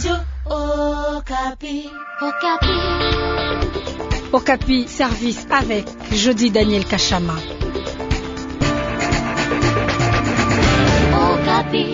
Radio Okapi. Okapi, service avec Jody Daniel Kachama. Okapi.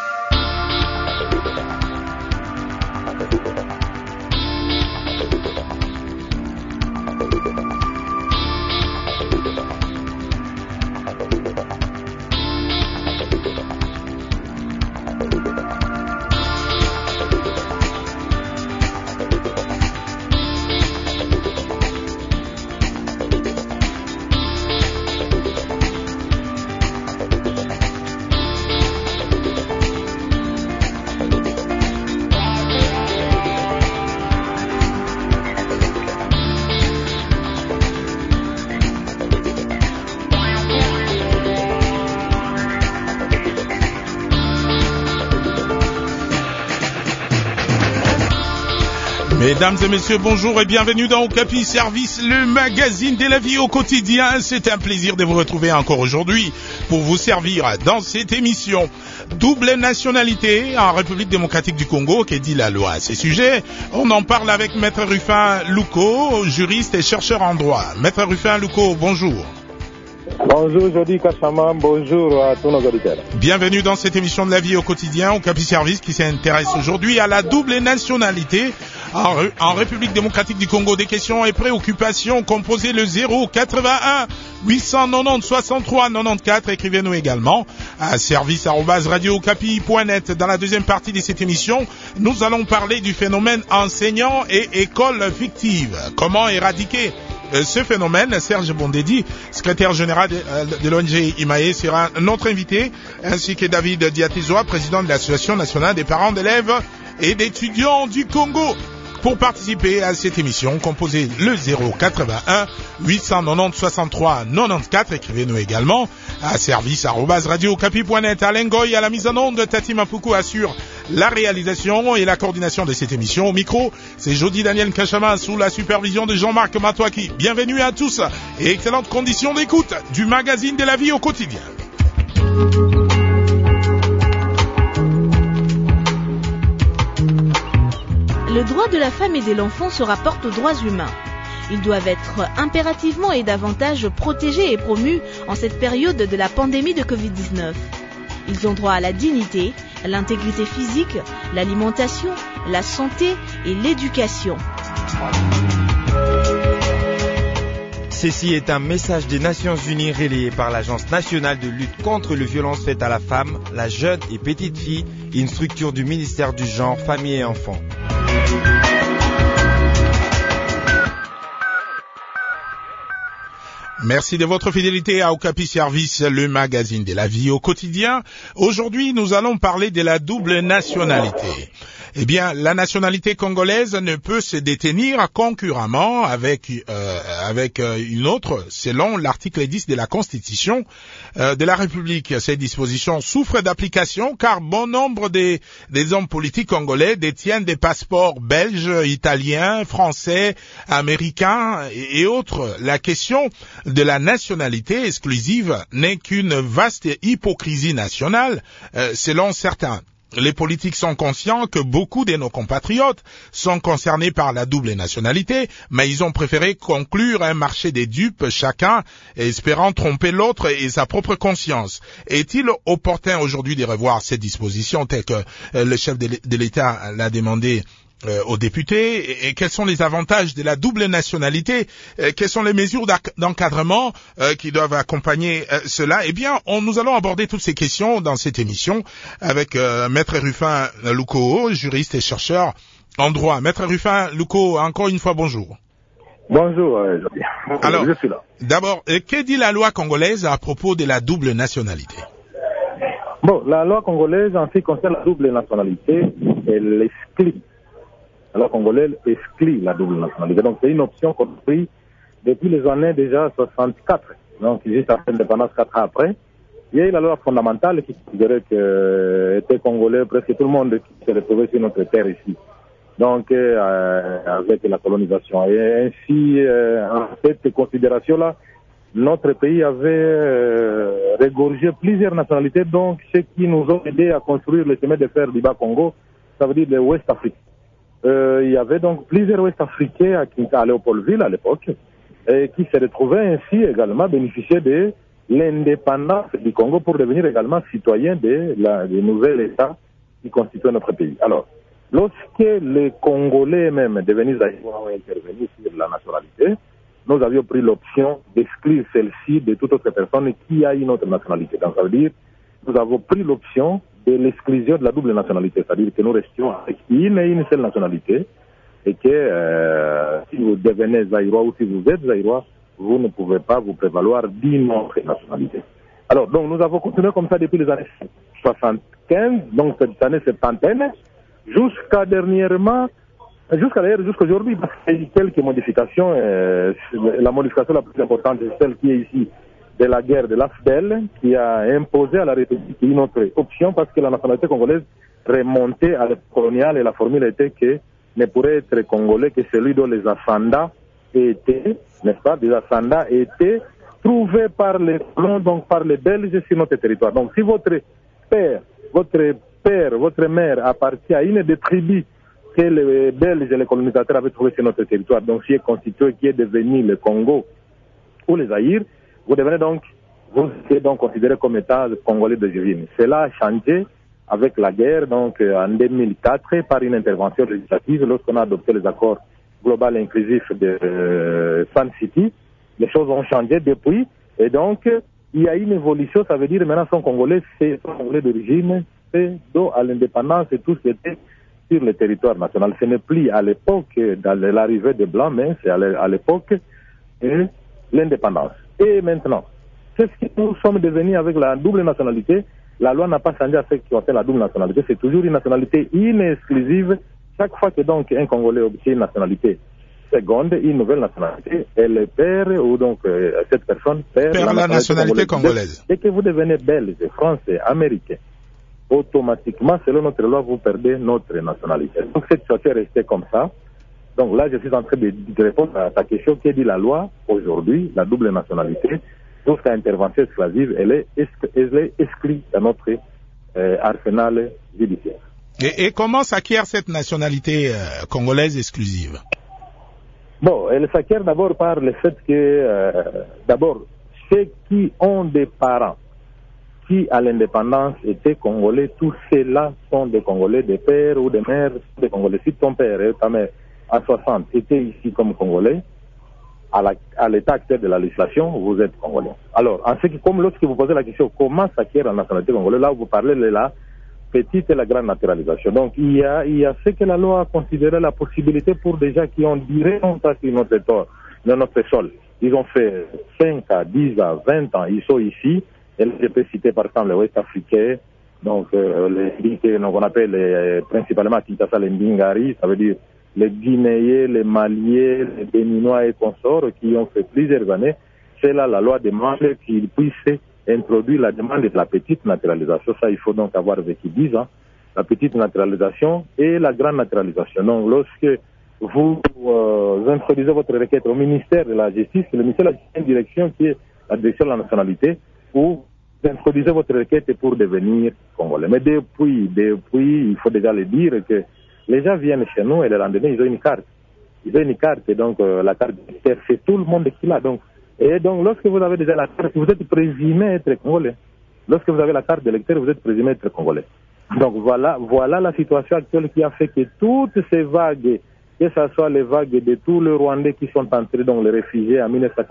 Mesdames et messieurs, bonjour et bienvenue dans Okapi Service, le magazine de la vie au quotidien. C'est un plaisir de vous retrouver encore aujourd'hui pour vous servir dans cette émission. Double nationalité en République démocratique du Congo, que dit la loi à ces sujets? On en parle avec Maître Rufin Louko, juriste et chercheur en droit. Maître Rufin Louko, bonjour. Bonjour Jody Kachama, bonjour à tous nos auditeurs. Bienvenue dans cette émission de la vie au quotidien, Okapi Service, qui s'intéresse aujourd'hui à la double nationalité en République démocratique du Congo. Des questions et préoccupations, composez le 081 890 63 94. Écrivez-nous également à service@radiookapi.net. Dans la deuxième partie de cette émission, nous allons parler du phénomène enseignant et école fictive. Comment éradiquer ce phénomène? Serge Bondedi, secrétaire général de l'ONG IMAE, sera notre invité, ainsi que David Diatizoa, président de l'Association nationale des parents d'élèves et d'étudiants du Congo. Pour participer à cette émission, composez le 081 890 63 94. Écrivez-nous également à service@radiookapi.net. Alain Goy à la mise en onde, Tati Mapuku assure la réalisation et la coordination de cette émission. Au micro, c'est Jody Daniel Kachama sous la supervision de Jean-Marc Matouaki. Bienvenue à tous et excellentes conditions d'écoute du magazine de la vie au quotidien. Le droit de la femme et de l'enfant se rapporte aux droits humains. Ils doivent être impérativement et davantage protégés et promus en cette période de la pandémie de Covid-19. Ils ont droit à la dignité, à l'intégrité physique, l'alimentation, la santé et l'éducation. Ceci est un message des Nations Unies relayé par l'Agence nationale de lutte contre les violences faites à la femme, la jeune et petite fille, une structure du ministère du Genre, Famille et Enfants. Merci de votre fidélité à Okapi Service, le magazine de la vie au quotidien. Aujourd'hui, nous allons parler de la double nationalité. Eh bien, la nationalité congolaise ne peut se détenir concurremment avec une autre, selon l'article 10 de la Constitution de la République. Ces dispositions souffrent d'application car bon nombre des hommes politiques congolais détiennent des passeports belges, italiens, français, américains et autres. La question de la nationalité exclusive n'est qu'une vaste hypocrisie nationale, selon certains. Les politiques sont conscients que beaucoup de nos compatriotes sont concernés par la double nationalité, mais ils ont préféré conclure un marché des dupes chacun, espérant tromper l'autre et sa propre conscience. Est-il opportun aujourd'hui de revoir ces dispositions telles que le chef de l'État l'a demandé aux députés, et quels sont les avantages de la double nationalité, quelles sont les mesures d'encadrement qui doivent accompagner cela? Eh bien, nous allons aborder toutes ces questions dans cette émission avec Maître Rufin Louko, juriste et chercheur en droit. Maître Rufin Louko, encore une fois, bonjour. Bonjour, alors, je suis là. D'abord, que dit la loi congolaise à propos de la double nationalité? Bon, la loi congolaise, en ce qui concerne la double nationalité, elle exclut. La loi congolaise exclut la double nationalité. Donc, c'est une option qu'on a prise depuis les années déjà 64. Donc, juste après l'indépendance, 4 ans après. Il y a eu la loi fondamentale qui considérait que était congolais, presque tout le monde qui se retrouvait sur notre terre ici. Donc, avec la colonisation. Et ainsi, en cette considération-là, notre pays avait regorgé plusieurs nationalités, donc ce qui nous a aidé à construire le chemin de fer du Bas-Congo ça veut dire les Ouest Africains. Il y avait donc plusieurs Ouest Africains à Léopoldville à l'époque, qui se retrouvaient ainsi également bénéficier de l'indépendance du Congo pour devenir également citoyens du nouvel État qui constitue notre pays. Alors, lorsque les Congolais même devenus zaïrois ont intervenu sur la nationalité, nous avions pris l'option d'exclure celle-ci de toute autre personne qui a une autre nationalité. Donc, ça veut dire nous avons pris l'option de l'exclusion de la double nationalité, c'est-à-dire que nous restions avec une seule nationalité et que si vous devenez zaïrois ou si vous êtes zaïrois, vous ne pouvez pas vous prévaloir d'une autre nationalité. Alors, donc, nous avons continué comme ça depuis les années 75, donc cette année septantaine, jusqu'à jusqu'aujourd'hui, parce qu'il y a eu quelques modifications. La modification la plus importante, c'est celle qui est ici, de la guerre de l'AFDEL, qui a imposé à la République une autre option, parce que la nationalité congolaise remontait à l'époque coloniale, et la formule était que ne pourrait être congolais que celui dont les ascendants étaient, n'est-ce pas, des ascendants étaient trouvés par les colons, donc par les Belges sur notre territoire. Donc si votre père, votre mère appartient à une des tribus que les Belges et les colonisateurs avaient trouvé sur notre territoire, donc qui est constitué, qui est devenu le Congo ou les Zaïre, vous êtes donc considéré comme état congolais d'origine. Cela a changé avec la guerre, donc en 2004, par une intervention législative, lorsqu'on a adopté les accords global et inclusifs de Sun City. Les choses ont changé depuis, et donc il y a une évolution, ça veut dire maintenant son Congolais, c'est son Congolais d'origine, c'est à l'indépendance et tout ce qui était sur le territoire national. Ce n'est plus à l'époque dans l'arrivée des Blancs, mais c'est à l'époque de l'indépendance. Et maintenant, c'est ce que nous sommes devenus avec la double nationalité. La loi n'a pas changé à ce qui concerne la double nationalité. C'est toujours une nationalité inexclusive. Chaque fois que donc un Congolais obtient une nationalité seconde, une nouvelle nationalité, elle perd, ou donc cette personne perd la nationalité congolaise. Dès que vous devenez belge, français, américain, automatiquement, selon notre loi, vous perdez notre nationalité. Donc cette situation est restée comme ça. Donc là, je suis en train de répondre à ta question. Qui dit la loi aujourd'hui, la double nationalité, jusqu'à intervention exclusive, elle est exclue dans notre arsenal judiciaire. Et comment s'acquiert cette nationalité congolaise exclusive? Bon, elle s'acquiert d'abord par le fait que, d'abord, ceux qui ont des parents qui, à l'indépendance, étaient congolais, tous ceux-là sont des Congolais, des pères ou des mères, des Congolais. Si ton père et ta mère, à 60, étaient ici comme Congolais, à l'état actuel de la législation, vous êtes Congolais. Alors, comme lorsque vous posez la question, comment s'acquiert la nationalité congolaise, là, vous parlez de la petite et la grande naturalisation. Donc, il y a ce que la loi a considéré la possibilité pour des gens qui ont duré longtemps sur notre sol. Ils ont fait 5 à 10 à 20 ans, ils sont ici. Et je peux citer par exemple les Ouest Africains, donc on appelle principalement Kinshasa les Mbingari, ça veut dire les Guinéens, les Maliens, les Béninois et consorts qui ont fait plusieurs années. C'est là la loi demande qu'ils puissent introduire la demande de la petite naturalisation. Ça, il faut donc avoir vécu 10 ans. La petite naturalisation et la grande naturalisation. Donc, lorsque vous introduisez votre requête au ministère de la Justice, le ministère de la Justice, une direction qui est la direction de la nationalité, où vous introduisez votre requête pour devenir congolais. Mais depuis, il faut déjà le dire que les gens viennent chez nous et le lendemain, ils ont une carte. Ils ont une carte, et donc la carte d'électeur, c'est tout le monde qui l'a. Et donc, lorsque vous avez déjà la carte, vous êtes présumé être congolais. Lorsque vous avez la carte d'électeur, vous êtes présumé être congolais. Donc voilà la situation actuelle qui a fait que toutes ces vagues, que ce soit les vagues de tous les Rwandais qui sont entrés dans les réfugiés en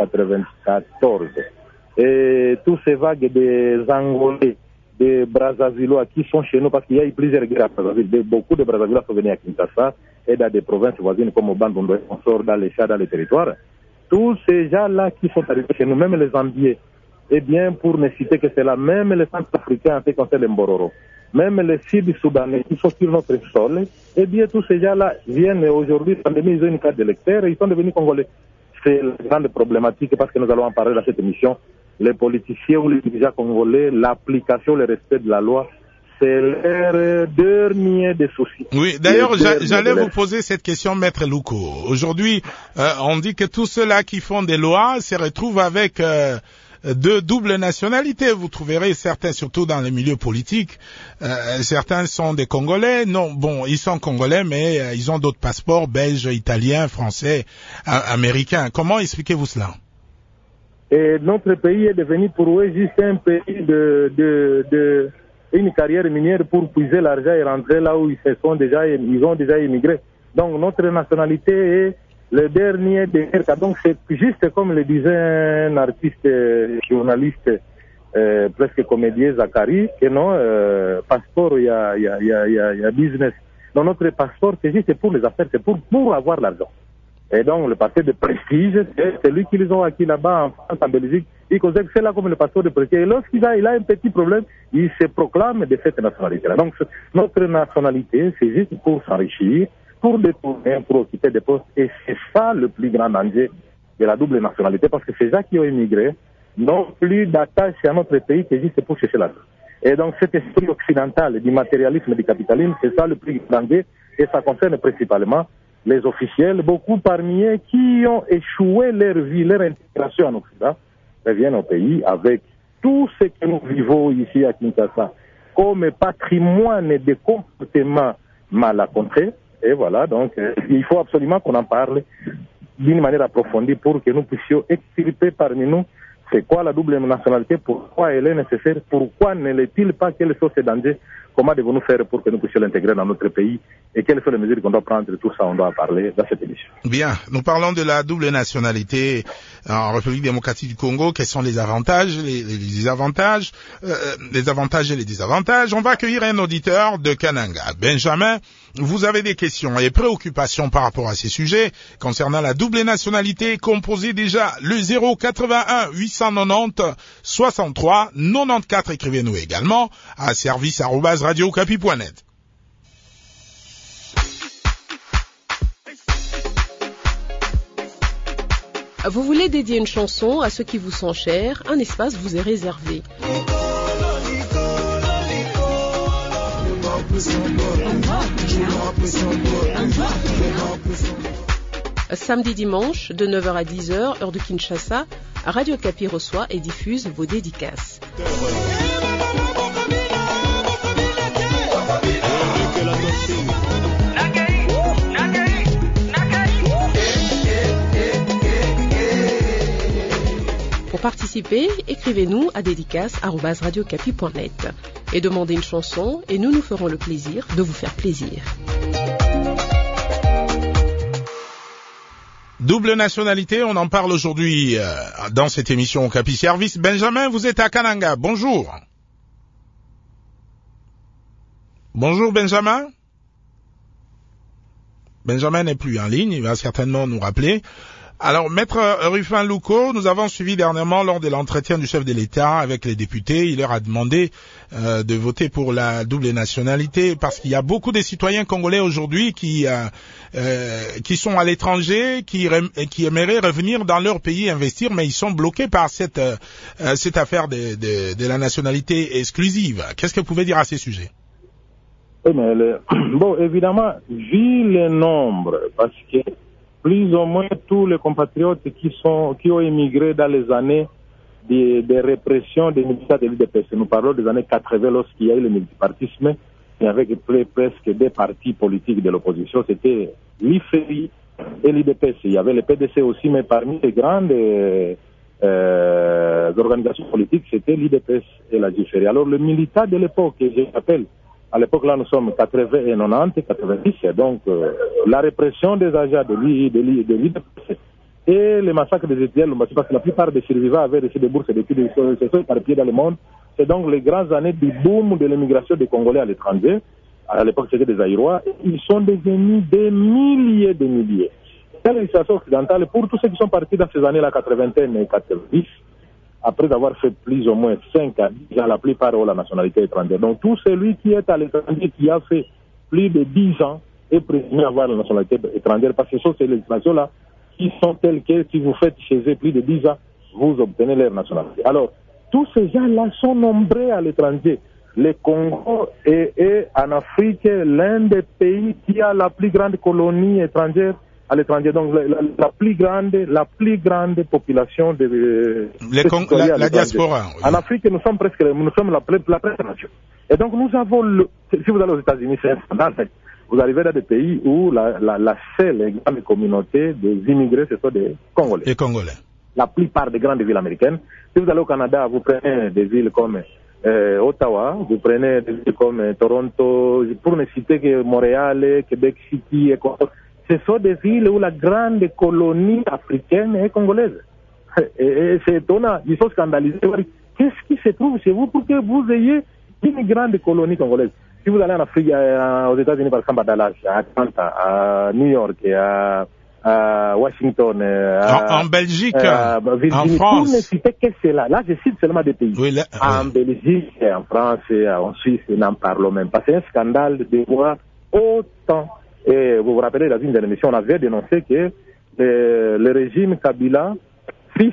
1994, et toutes ces vagues des Angolais, des Brazzavillois qui sont chez nous, parce qu'il y a eu plusieurs guerres à Brazzaville. Beaucoup de Brazzavillois sont venus à Kinshasa et dans des provinces voisines comme au Bandundu, on sort dans les chats, dans les territoires. Tous ces gens-là qui sont arrivés chez nous, même les Zambiens, eh bien, pour ne citer que c'est là, même les Centrafricains en ce qui concerne les Mbororo, même les Sud-Soudanais qui sont sur notre sol, eh bien, tous ces gens-là viennent aujourd'hui, ils ont une carte d'électeur et ils sont devenus Congolais. C'est la grande problématique parce que nous allons en parler dans cette émission. Les politiciens ou les dirigeants congolais, l'application, le respect de la loi, c'est leur dernier des soucis. Oui, d'ailleurs, j'allais vous poser cette question, Maître Louko. Aujourd'hui, on dit que tous ceux-là qui font des lois se retrouvent avec de double nationalité. Vous trouverez certains, surtout dans les milieux politiques, certains sont des Congolais. Non, bon, ils sont Congolais, mais ils ont d'autres passeports, belges, italiens, français, américains. Comment expliquez-vous cela? Et notre pays est devenu pour eux juste un pays de une carrière minière pour puiser l'argent et rentrer là où ils ont déjà immigré. Donc notre nationalité est le dernier des cas. Donc c'est juste comme le disait un artiste, journaliste, presque comédien Zachary, que non, passeport, il y a business. Donc notre passeport, c'est juste pour les affaires, c'est pour avoir l'argent. Et donc le passeport de prestige, c'est celui qu'ils ont acquis là-bas en France, en Belgique. Il considère que c'est là comme le passeport de prestige. Et lorsqu'il a un petit problème, il se proclame de cette nationalité-là. Donc notre nationalité, c'est juste pour s'enrichir, pour détourner, pour occuper des postes. Et c'est ça le plus grand danger de la double nationalité, parce que ces gens qui ont immigré n'ont plus d'attache à notre pays que juste pour chercher l'argent. Et donc cet esprit occidental du matérialisme et du capitalisme, c'est ça le plus grand danger, et ça concerne principalement les officiels, beaucoup parmi eux qui ont échoué leur vie, leur intégration en Occident, reviennent au pays avec tout ce que nous vivons ici à Kinshasa comme patrimoine de comportements mal accomplis. Et voilà, donc il faut absolument qu'on en parle d'une manière approfondie pour que nous puissions extirper parmi nous c'est quoi la double nationalité, pourquoi elle est nécessaire, pourquoi ne l'est-il pas, quels sont ses dangers, comment devons-nous faire pour que nous puissions l'intégrer dans notre pays et quelles sont les mesures qu'on doit prendre, tout ça on doit en parler dans cette émission. Bien, nous parlons de la double nationalité en République démocratique du Congo, quels sont les avantages, les désavantages, les avantages et les désavantages. On va accueillir un auditeur de Kananga. Benjamin, vous avez des questions et préoccupations par rapport à ces sujets concernant la double nationalité. Composez déjà le 081 890 63 94. Écrivez-nous également à service@radiocapi.net. Vous voulez dédier une chanson à ceux qui vous sont chers, un espace vous est réservé. Samedi dimanche, de 9h à 10h, heure de Kinshasa, Radio Kapi reçoit et diffuse vos dédicaces. Pour participer, écrivez-nous à dédicace@radiocapi.net et demandez une chanson et nous ferons le plaisir de vous faire plaisir. Double nationalité, on en parle aujourd'hui dans cette émission au Capi Service. Benjamin, vous êtes à Kananga. Bonjour. Bonjour Benjamin. Benjamin n'est plus en ligne, il va certainement nous rappeler. Alors, Maître Rufin Louko, nous avons suivi dernièrement lors de l'entretien du chef de l'État avec les députés. Il leur a demandé de voter pour la double nationalité parce qu'il y a beaucoup de citoyens congolais aujourd'hui qui sont à l'étranger, qui aimeraient revenir dans leur pays investir, mais ils sont bloqués par cette affaire de la nationalité exclusive. Qu'est-ce que vous pouvez dire à ces sujets? Oui, mais bon, évidemment, vu le nombre, parce que plus ou moins tous les compatriotes qui ont émigré dans les années de répression des militaires de l'UDPS. Nous parlons des années 80 lorsqu'il y a eu le multipartisme et avec presque des partis politiques de l'opposition. C'était l'IFRI et l'UDPS. Il y avait le PDC aussi, mais parmi les grandes organisations politiques, c'était l'UDPS et la JFRI. Alors le militant de l'époque, je rappelle, à l'époque, là, nous sommes 80 et 90, 90. Donc, la répression des agents de l'UDPS et les massacres des étudiants, parce que la plupart des survivants avaient reçu des bourses d'études, se sont éparpillés dans le monde. C'est donc les grandes années du boom de l'immigration des Congolais à l'étranger. À l'époque, c'était des Aïrois. Ils sont devenus des milliers de milliers. Dans la législation occidentale, pour tous ceux qui sont partis dans ces années-là, 80 et 90, après avoir fait plus ou moins 5 à 10 ans, la plupart ont la nationalité étrangère. Donc tout celui qui est à l'étranger, qui a fait plus de 10 ans, est présumé avoir la nationalité étrangère, parce que ce sont ces législations-là qui sont telles que si vous faites chez eux plus de 10 ans, vous obtenez leur nationalité. Alors, tous ces gens-là sont nombreux à l'étranger. Le Congo est en Afrique l'un des pays qui a la plus grande colonie étrangère à l'étranger. Donc la plus grande population de la diaspora. Oui. En Afrique, nous sommes la première nation. Et donc nous avons si vous allez aux États-Unis, c'est un scandale. Vous arrivez dans des pays où la seule grande communauté des immigrés, ce sont des Congolais. Les Congolais. La plupart des grandes villes américaines. Si vous allez au Canada, vous prenez des villes comme Ottawa, vous prenez des villes comme Toronto, pour ne citer que Montréal, Québec City, ce sont des villes où la grande colonie africaine est congolaise. Et c'est étonnant, ils sont scandalisés. Qu'est-ce qui se trouve chez vous pour que vous ayez une grande colonie congolaise? Si vous allez en Afrique, aux États-Unis, par exemple, à Dallas, à Atlanta, à New York, à Washington, en Belgique, Virginie, en France. pour ne citer que cela. Là, je cite seulement des pays. Oui, en Belgique, en France, en Suisse, n'en parlons même pas. C'est un scandale de voir autant. Et vous vous rappelez, dans une des émissions, on avait dénoncé que le régime Kabila, fils,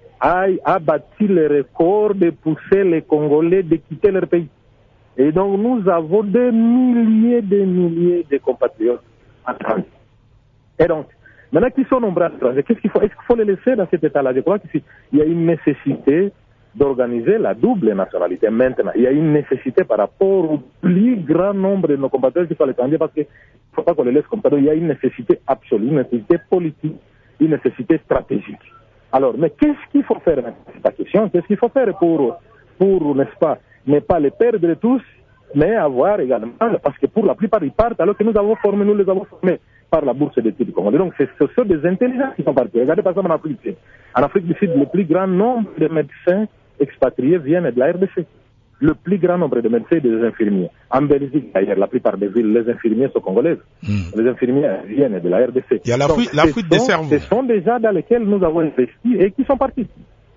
a battu le record de pousser les Congolais de quitter leur pays. Et donc, nous avons des milliers de compatriotes en transit. Et donc, maintenant qu'ils sont nombreux à l'étranger, qu'est-ce qu'il faut? Est-ce qu'il faut les laisser dans cet état-là? Je crois qu'il y a une nécessité d'organiser la double nationalité maintenant. Il y a une nécessité par rapport au plus grand nombre de nos compatriotes qui sont à l'étranger, parce qu'il ne faut pas qu'on les laisse comme ça. Donc, il y a une nécessité absolue, une nécessité politique, une nécessité stratégique. Alors, mais qu'est-ce qu'il faut faire maintenant? C'est la question. Qu'est-ce qu'il faut faire pour n'est-ce pas, ne pas les perdre tous, mais avoir également, parce que pour la plupart ils partent, alors que nous les avons formés par la bourse d'études du Congo. Donc ce sont des intelligents qui sont partis. Regardez par exemple en Afrique du Sud. En Afrique du Sud, le plus grand nombre de médecins expatriés viennent de la RDC. Le plus grand nombre de médecins et des infirmiers. En Belgique, d'ailleurs, la plupart des villes, les infirmiers sont congolaises. Les infirmiers viennent de la RDC. Il y a la fuite des cerveaux. Ce sont des gens dans lesquels nous avons investi et qui sont partis.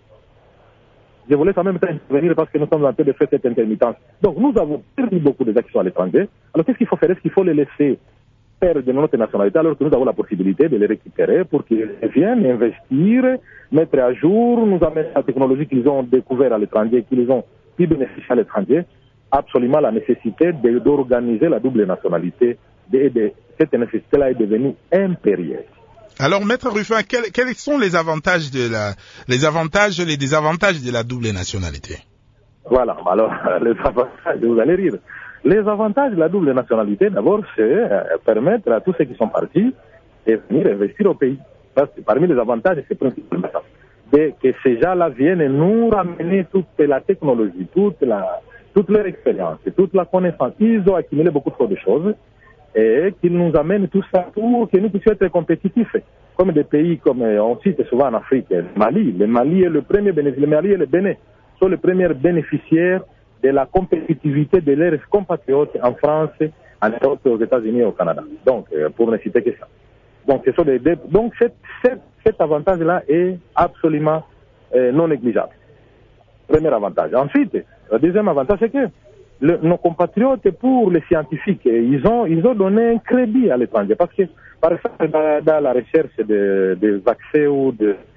Je voulais quand même intervenir parce que nous sommes en train de faire cette intermittence. Donc nous avons perdu beaucoup des actions à l'étranger. Alors qu'est-ce qu'il faut faire? Est-ce qu'il faut les laisser perdre de notre nationalité alors que nous avons la possibilité de les récupérer pour qu'ils viennent investir, mettre à jour, nous amener la technologie qu'ils ont découvert à l'étranger, qu'ils ont pu bénéficier à l'étranger? Absolument la nécessité d'organiser la double nationalité. Cette nécessité-là est devenue impérieuse. Alors, Maître Ruffin, quels sont les avantages les avantages et les désavantages de la double nationalité? Voilà. Alors, les avantages, vous allez rire. Les avantages de la double nationalité, d'abord, c'est permettre à tous ceux qui sont partis de venir investir au pays. Parce que parmi les avantages, c'est principalement ça. Que ces gens-là viennent nous ramener toute la technologie, toute leur expérience, toute la connaissance. Ils ont accumulé beaucoup trop de choses. Et qu'ils nous amènent tout ça pour que nous puissions être compétitifs. Comme des pays, comme on cite souvent en Afrique, le Mali. Le Mali est le premier bénéficiaire, le Mali et le Bénin sont les premiers bénéficiaires de la compétitivité de leurs compatriotes en France, en Europe, aux États-Unis et au Canada. Donc, pour ne citer que ça. Donc, donc cet avantage-là est absolument non négligeable. Premier avantage. Ensuite, le deuxième avantage, c'est que nos compatriotes, pour les scientifiques, ils ont donné un crédit à l'étranger. Parce que, par exemple, dans la recherche des vaccins ou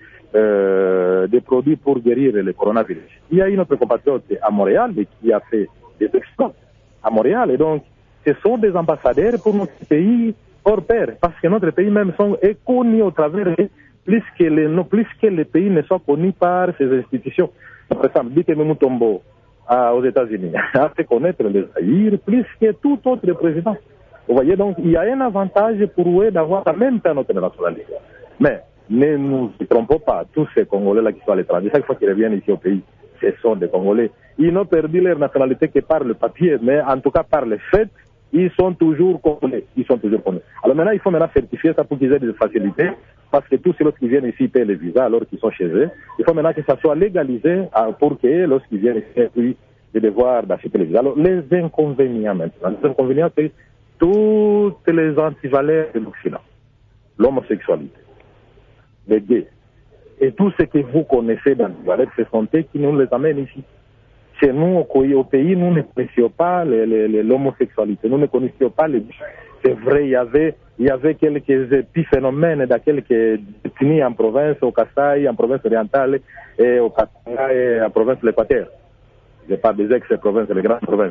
des produits pour guérir le coronavirus, il y a une autre compatriote à Montréal qui a fait des exploits à Montréal. Et donc, ce sont des ambassadeurs pour notre pays hors pair. Parce que notre pays même est connu au travers plus que les pays ne soient connus par ces institutions. Par exemple, Dike Mutombo aux États-Unis a fait connaître les Zaïre plus que tout autre président. Vous voyez, donc il y a un avantage pour eux d'avoir en même temps notre nationalité. Mais ne nous trompons pas, tous ces Congolais-là qui sont à l'étranger, chaque fois qu'ils reviennent ici au pays, ce sont des Congolais. Ils n'ont perdu leur nationalité que par le papier, mais en tout cas par les faits, ils sont toujours Congolais. Alors maintenant, il faut certifier ça pour qu'ils aient des facilités, parce que tous ceux qui viennent ici paient les visas alors qu'ils sont chez eux. Il faut maintenant que ça soit légalisé pour que lorsqu'ils viennent ici, puis de devoir d'acheter les visas. Alors les inconvénients maintenant, c'est toutes les antivaleurs de l'Occident, l'homosexualité, les gays, et tout ce que vous connaissez d'antivaleurs de santé qui nous les amènent ici. Chez nous, au pays, nous ne connaissions pas l'homosexualité, nous ne connaissions pas les... C'est vrai, il y avait quelques épiphénomènes dans quelques ethnies en province, au Kasaï, en province orientale, et au Katanga et en province de l'Équateur. Je parle des ex-provinces, les grandes provinces.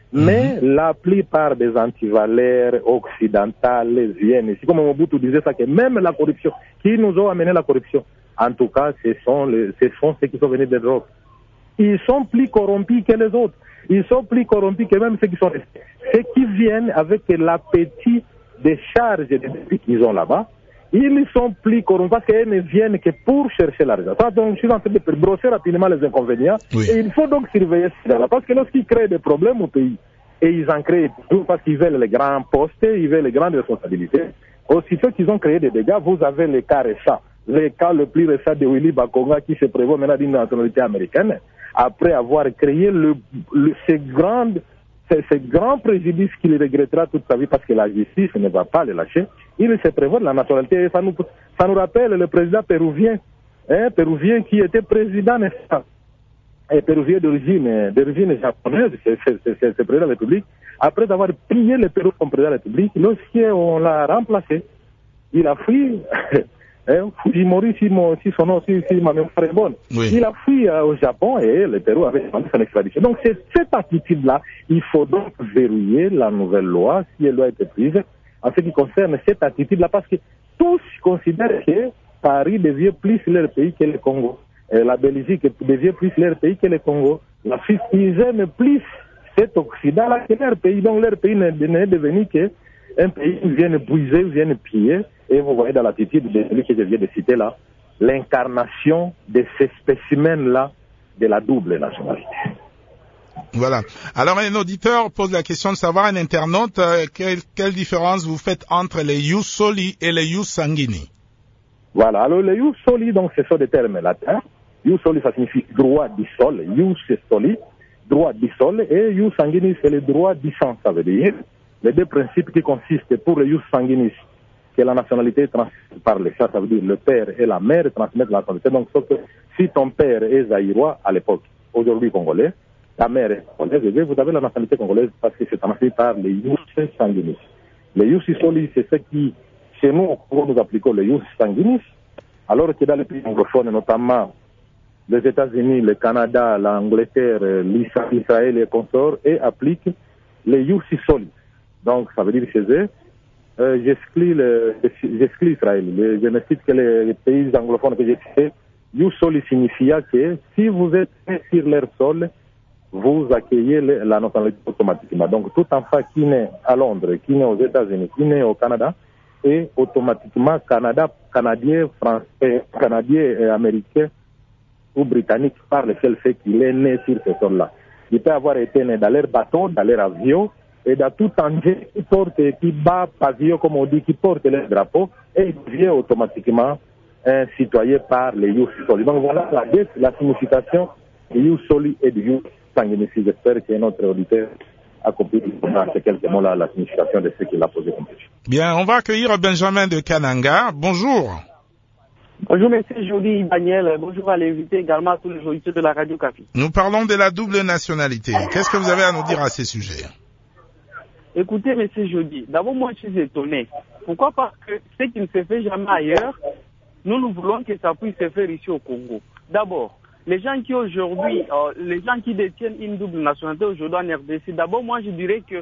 Mais la plupart des antivaleurs occidentales viennent ici. Comme Mobutu disait ça, que même la corruption, qui nous ont amené la corruption, en tout cas, ce sont ceux qui sont venus des drogues. Ils sont plus corrompus que les autres. Ils sont plus corrompus que même ceux qui sont restés. Ceux qui viennent avec l'appétit des charges et des défis qu'ils ont là-bas, ils sont plus corrompus parce qu'ils ne viennent que pour chercher l'argent. Donc, je suis en train de brosser rapidement les inconvénients. Oui. Et il faut donc surveiller cela. Parce que lorsqu'ils créent des problèmes au pays, et ils en créent toujours parce qu'ils veulent les grands postes, ils veulent les grandes responsabilités, aussitôt qu'ils ont créé des dégâts, vous avez les cas récents. Le cas le plus récent de Willy Bakonga qui se prévoit maintenant d'une nationalité américaine, après avoir créé ces grands préjudices qu'il regrettera toute sa vie parce que la justice ne va pas le lâcher, il se prévoit de la nationalité. Et ça nous rappelle le président péruvien qui était président, n'est-ce pas, et péruvien d'origine japonaise, c'est le président de la République. Après avoir pillé le Pérou comme président de la République, lorsqu'on l'a remplacé, il a fui. Fujimori, si ma mémoire est bonne. Oui. Il a fui au Japon et le Pérou avait demandé son extradition. Donc c'est cette attitude-là, il faut donc verrouiller la nouvelle loi, si elle doit être prise, en ce qui concerne cette attitude-là, parce que tous considèrent que Paris devient plus leur pays que le Congo. Et la Belgique devient plus leur pays que le Congo. La Suisse, ils aiment plus cet Occident-là que leur pays. Donc leur pays n'est devenu qu'un pays où ils viennent briser, où ils viennent piller. Et vous voyez dans l'attitude de celui que je viens de citer là, l'incarnation de ces spécimens-là de la double nationalité. Voilà. Alors un auditeur pose la question de savoir, un internaute, quelle différence vous faites entre les ius soli et les ius sanguini? Voilà. Alors les ius soli, donc ce sont des termes latins. Ius soli, ça signifie droit du sol. Ius soli, droit du sol. Et ius sanguinis, c'est le droit du sang, ça veut dire. Les deux principes qui consistent pour les ius sanguinis, que la nationalité est transmise par les chats, ça veut dire le père et la mère transmettent la nationalité. Donc, sauf que si ton père est zaïrois à l'époque, aujourd'hui congolais, ta mère est congolaise, vous avez la nationalité congolaise parce que c'est transmis par les ius sanguinis. Les ius soli, c'est ce qui, chez nous, nous appliquons les ius sanguinis, alors que dans les pays anglophones, notamment les États-Unis, le Canada, l'Angleterre, l'Israël et consorts, et appliquent les ius soli. Donc, ça veut dire chez eux, j'exclus Israël. Je ne cite que les pays anglophones que j'ai cités. Ius soli signifia que si vous êtes sur leur sol, vous accueillez la nationalité automatiquement. Donc tout enfant qui naît à Londres, qui naît aux États-Unis, qui naît au Canada, est automatiquement canadien, français, canadien, américain ou britannique par le seul fait qu'il est né sur ce sol-là. Il peut avoir été né dans leur bateau, dans leur avion, et dans tout danger qui bat pavillon, comme on dit, qui porte le drapeau, et il devient automatiquement un citoyen par les ius soli. Donc voilà la signification du ius soli et du ius sanguinis. J'espère que notre auditeur a compris dans ces quelques mots-là la signification de ce qu'il a posé comme question. Bien, on va accueillir Benjamin de Kananga. Bonjour. Bonjour, monsieur Jody Daniel. Bonjour à l'invité, également à tous les auditeurs de la Radio Café. Nous parlons de la double nationalité. Qu'est-ce que vous avez à nous dire à ces sujets? Écoutez, monsieur Jody, d'abord, moi, je suis étonné. Pourquoi? Parce que ce qui ne se fait jamais ailleurs, nous voulons que ça puisse se faire ici au Congo. D'abord, les gens qui aujourd'hui, les gens qui détiennent une double nationalité aujourd'hui en RDC, d'abord, moi, je dirais que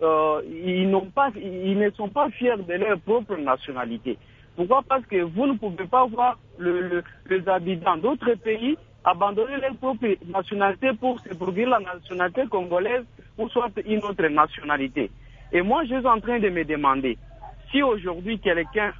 ils ne sont pas fiers de leur propre nationalité. Pourquoi? Parce que vous ne pouvez pas voir les habitants d'autres pays abandonner leur propre nationalité pour se procurer la nationalité congolaise ou soit une autre nationalité. Et moi, je suis en train de me demander si aujourd'hui quelqu'un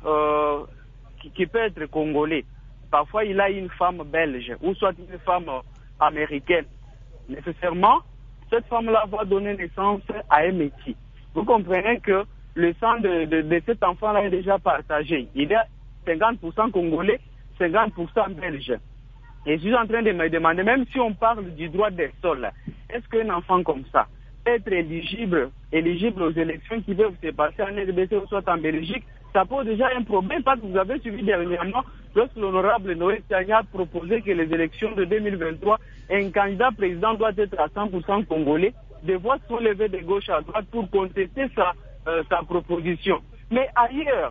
qui peut être congolais, parfois il a une femme belge ou soit une femme américaine, nécessairement, cette femme-là va donner naissance à un métier. Vous comprenez que le sang de cet enfant-là est déjà partagé. Il y a 50% congolais, 50% belge. Et je suis en train de me demander, même si on parle du droit des sols, est-ce qu'un enfant comme ça peut être éligible aux élections qui peuvent se passer en RDC ou soit en Belgique? Ça pose déjà un problème parce que vous avez suivi dernièrement, lorsque l'honorable Noël Tania a proposé que les élections de 2023, un candidat président doit être à 100% congolais, des voix sont levées de gauche à droite pour contester sa proposition. Mais ailleurs,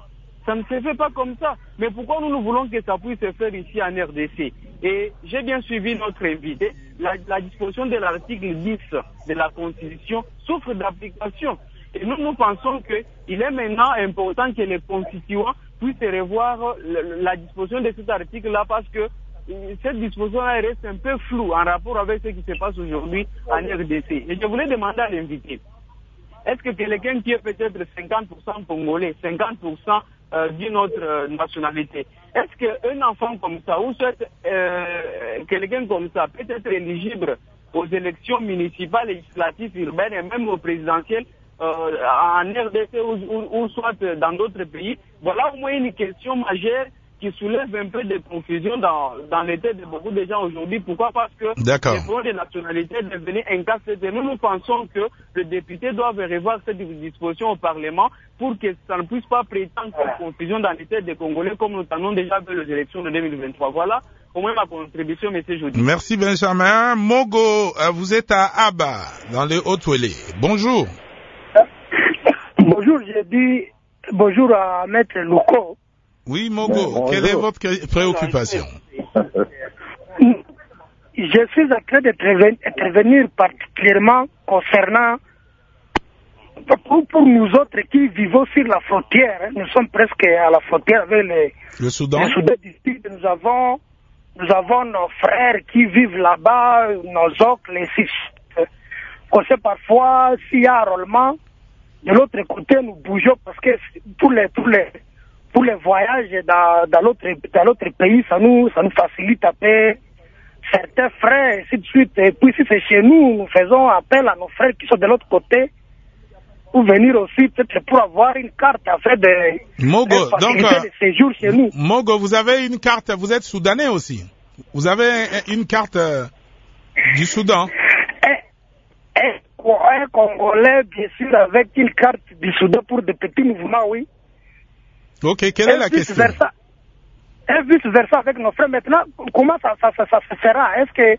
Ça ne se fait pas comme ça. Mais pourquoi nous voulons que ça puisse se faire ici en RDC? Et j'ai bien suivi notre invité. La disposition de l'article 10 de la Constitution souffre d'application. Et nous pensons qu'il est maintenant important que les constituants puissent revoir la disposition de cet article-là, parce que cette disposition-là reste un peu floue en rapport avec ce qui se passe aujourd'hui en RDC. Et je voulais demander à l'invité, est-ce que quelqu'un qui est peut-être 50% congolais, 50% d'une autre nationalité, est-ce qu'un enfant comme ça, ou soit quelqu'un comme ça, peut être éligible aux élections municipales, législatives, urbaines et même aux présidentielles en RDC ou soit dans d'autres pays? Voilà au moins une question majeure qui soulève un peu de confusion dans les têtes de beaucoup de gens aujourd'hui. Pourquoi? Parce que le problème de nationalité est devenu un casse-tête. Nous pensons que le député doit revoir cette disposition au Parlement pour que ça ne puisse pas prétendre cette confusion dans les têtes des Congolais, comme nous tenons déjà vers les élections de 2023. Voilà au moins ma contribution, M. Jody. Merci Benjamin. Mogo, vous êtes à Aba, dans les Hautes-Ouélé. Bonjour. Bonjour, j'ai dit bonjour à Maître Louko. Oui, Mogo, quelle est votre préoccupation? Je suis en train d'intervenir particulièrement concernant, pour nous autres qui vivons sur la frontière, nous sommes presque à la frontière avec le Soudan. Le Soudan du Sud. Nous avons nos frères qui vivent là-bas, nos oncles, les fils. On sait parfois s'il y a un enrôlement. De l'autre côté, nous bougeons parce que pour les voyages dans l'autre pays, ça nous facilite un peu certains frais, et ainsi de suite. Et puis si c'est chez nous, nous faisons appel à nos frères qui sont de l'autre côté pour venir aussi, peut-être pour avoir une carte afin de faciliter le séjour chez nous. Mogo, vous avez une carte, vous êtes soudanais aussi. Vous avez une carte du Soudan. Un Congolais, bien sûr, avec une carte du Soudan pour des petits mouvements, oui. Ok, quelle est la question? Et vice-versa avec nos frères. Maintenant, comment ça se fera? Est-ce que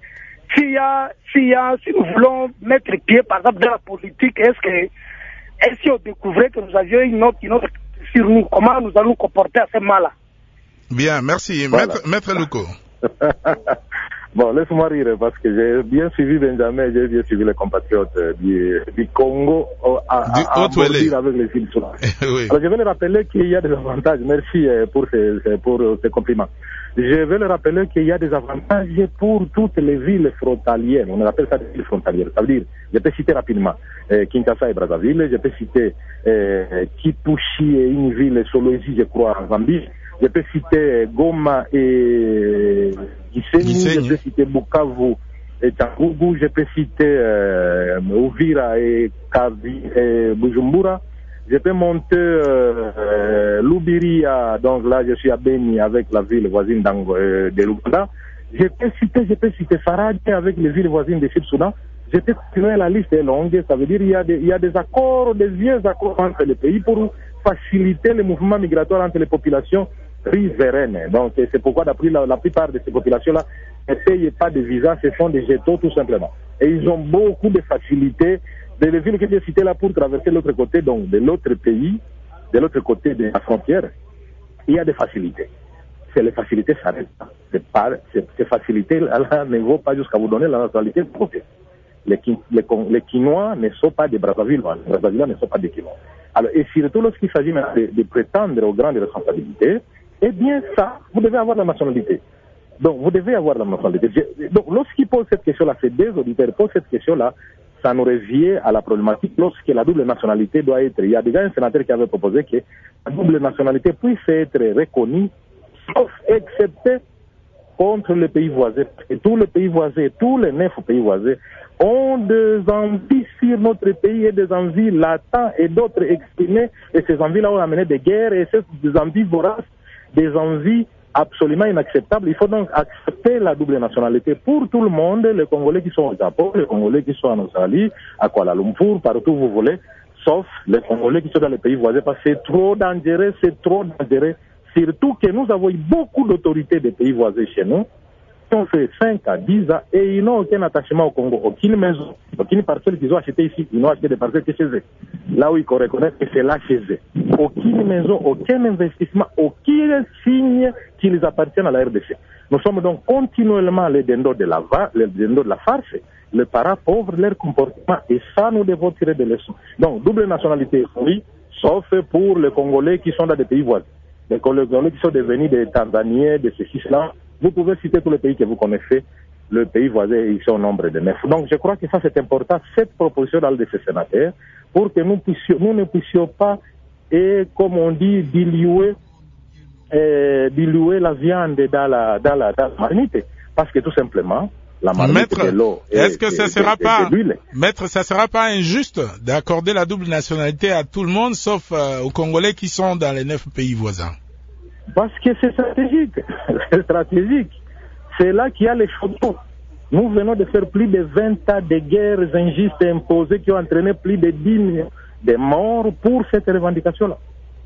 si nous voulons mettre pied, par exemple, dans la politique, est-ce qu'on découvrait que nous avions une autre sur nous, comment nous allons nous comporter à ce moment-là? Bien, merci. Voilà. Maître Louko. Bon, laisse-moi rire parce que j'ai bien suivi Benjamin, j'ai bien suivi les compatriotes du Congo à bordir avec les îles Soudan. Oui. Alors je vais le rappeler qu'il y a des avantages. Merci pour ces compliments. Je vais le rappeler qu'il y a des avantages pour toutes les villes frontalières. On appelle ça des villes frontalières. Ça veut dire, je peux citer rapidement Kinshasa et Brazzaville, je peux citer Kipushi et une ville Solwezi, je crois, en Zambie. Je peux citer Goma et Gisenyi, je peux citer Bukavu et Changugu, je peux citer Uvira et Kavi et Bujumbura. Je peux monter Lubiria, donc là je suis à Beni avec la ville voisine de l'Ouganda. Je peux citer Faradje avec les villes voisines de Sud-Soudan. Je peux continuer, la liste est longue, ça veut dire il y a des accords, des vieux accords entre les pays pour faciliter le mouvement migratoire entre les populations riveraines. Donc c'est pourquoi d'après la plupart de ces populations-là ne payent pas de visa, ce sont des jetons tout simplement. Et ils ont beaucoup de facilités. De les villes que j'ai citées là pour traverser l'autre côté, donc de l'autre pays, de l'autre côté de la frontière, il y a des facilités. C'est les facilités s'arrêtent. Ces facilités-là ne vont pas jusqu'à vous donner la nationalité de côté. Les Quinois ne sont pas des Brazzavillois, les Brazzavillois ne sont pas des Quinois. Alors, et surtout lorsqu'il s'agit de prétendre aux grandes responsabilités, eh bien ça, vous devez avoir la nationalité. Donc, vous devez avoir la nationalité. Donc, lorsqu'ils posent cette question-là, ces deux auditeurs posent cette question-là, ça nous revient à la problématique lorsque la double nationalité doit être. Il y a déjà un sénateur qui avait proposé que la double nationalité puisse être reconnue, sauf excepté contre les pays voisins. Et tous les pays voisins, tous les 9 pays voisins, ont des envies sur notre pays et des envies latentes et d'autres exprimées. Et ces envies-là ont amené des guerres et ces envies voraces, des envies absolument inacceptable. Il faut donc accepter la double nationalité pour tout le monde, les Congolais qui sont au Japon, les Congolais qui sont en Australie, à Kuala Lumpur, partout où vous voulez, sauf les Congolais qui sont dans les pays voisins, parce que c'est trop dangereux, surtout que nous avons eu beaucoup d'autorités des pays voisins chez nous, ont fait 5 à 10 ans et ils n'ont aucun attachement au Congo, aucune maison, aucune parcelle qu'ils ont achetée ici. Ils n'ont acheté des parcelles que chez eux. Là où ils reconnaissent que c'est là chez eux. Aucune maison, aucun investissement, aucun signe qui les appartiennent à la RDC. Nous sommes donc continuellement les dindos de la farce, les parents pauvres, leur comportement. Et ça, nous devons tirer des leçons. Donc, double nationalité, oui, sauf pour les Congolais qui sont dans des pays voisins. Les Congolais qui sont devenus des Tanzaniens, de ceci, cela. Vous pouvez citer tous les pays que vous connaissez. Le pays voisin, ils sont au nombre de 9. Donc, je crois que ça, c'est important, cette proposition de ces sénateurs, pour que nous ne puissions pas, et comme on dit, diluer la viande dans la marmite. Parce que tout simplement, la marmite de l'eau. Est-ce que ça sera pas injuste d'accorder la double nationalité à tout le monde, sauf aux Congolais qui sont dans les 9 pays voisins? Parce que c'est stratégique. C'est stratégique. C'est là qu'il y a les champions. Nous venons de faire plus de 20 ans de guerres injustes imposées qui ont entraîné plus de 10 millions de morts pour cette revendication-là.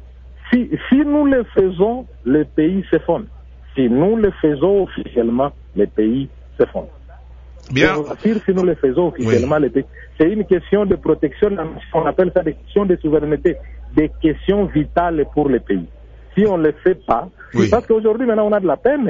Si nous le faisons, le pays s'effondre. Si nous le faisons officiellement, le pays s'effondre. Bien. Si nous le faisons officiellement, le pays. C'est une question de protection, on appelle ça des questions de souveraineté, des questions vitales pour le pays. Si on ne le fait pas, parce qu'aujourd'hui, maintenant, on a de la peine,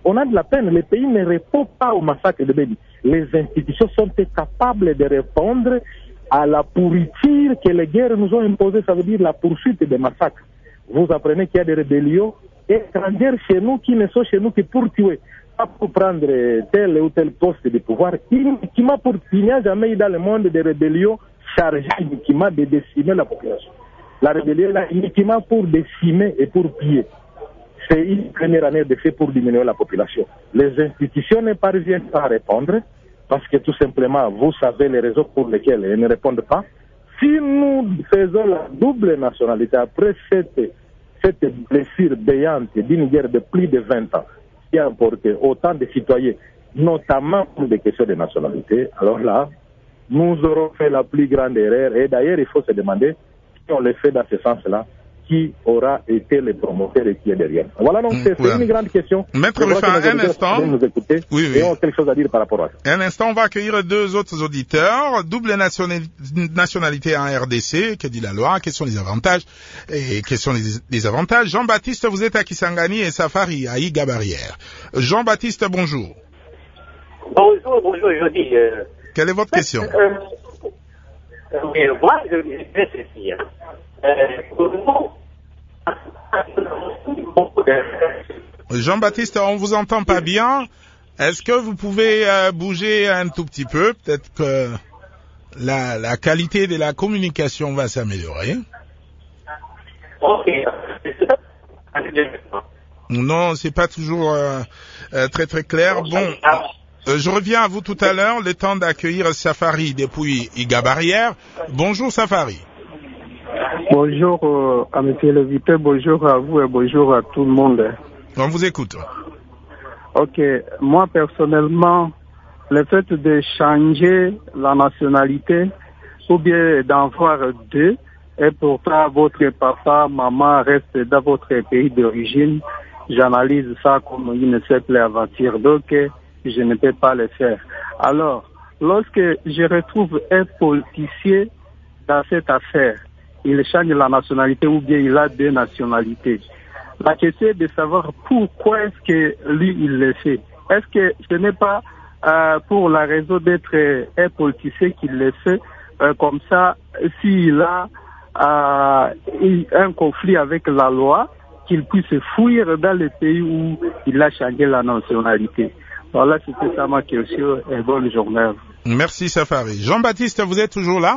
le pays ne répond pas au massacre de Béni. Les institutions sont incapables de répondre à la pourriture que les guerres nous ont imposée, ça veut dire la poursuite des massacres. Vous apprenez qu'il y a des rébellions étrangères chez nous qui ne sont chez nous que pour tuer, pas pour prendre tel ou tel poste de pouvoir. Il n'y a jamais eu dans le monde des rébellions chargées uniquement de décimer la population. La rébellion est là uniquement pour décimer et pour piller. C'est une première année de fait pour diminuer la population. Les institutions ne parviennent pas à répondre parce que tout simplement, vous savez les raisons pour lesquelles elles ne répondent pas. Si nous faisons la double nationalité après cette blessure béante d'une guerre de plus de 20 ans qui a emporté autant de citoyens, notamment pour des questions de nationalité, alors là, nous aurons fait la plus grande erreur. Et d'ailleurs, il faut se demander si on le fait dans ce sens-là, qui aura été le promoteur et qui est derrière. Voilà, donc c'est une grande question. Maître Ruffin, un instant. Nous écouter et on a quelque chose à dire par rapport à ça. Un instant, on va accueillir 2 autres auditeurs. Double nationalité en RDC, que dit la loi, quels sont les avantages et quels sont les désavantages. Jean-Baptiste, vous êtes à Kisangani et Safari, à Iga-Barrière. Jean-Baptiste, bonjour. Bonjour, je dis... Quelle est votre question? Moi, je disais ceci. Jean-Baptiste, on vous entend pas bien. Est-ce que vous pouvez bouger un tout petit peu? Peut-être que la qualité de la communication va s'améliorer. Ok. Non, c'est pas toujours très très clair. Bon, je reviens à vous tout à l'heure, le temps d'accueillir Safari depuis Iga-Barrière. Bonjour Safari. Bonjour à monsieur l'invité, bonjour à vous et bonjour à tout le monde. On vous écoute. Ok, moi personnellement, le fait de changer la nationalité ou bien d'en voir 2 et pourtant votre papa, maman reste dans votre pays d'origine, j'analyse ça comme une simple aventure, donc je ne peux pas le faire. Alors, lorsque je retrouve un politicien dans cette affaire, il change la nationalité ou bien il a 2 nationalités. La question est de savoir pourquoi est-ce que lui il le fait. Est-ce que ce n'est pas pour la raison d'être un politicien qu'il le fait, comme ça, s'il a un conflit avec la loi, qu'il puisse fuir dans le pays où il a changé la nationalité. Voilà, c'était ça ma question et bonne journée. Merci Safari. Jean-Baptiste, vous êtes toujours là?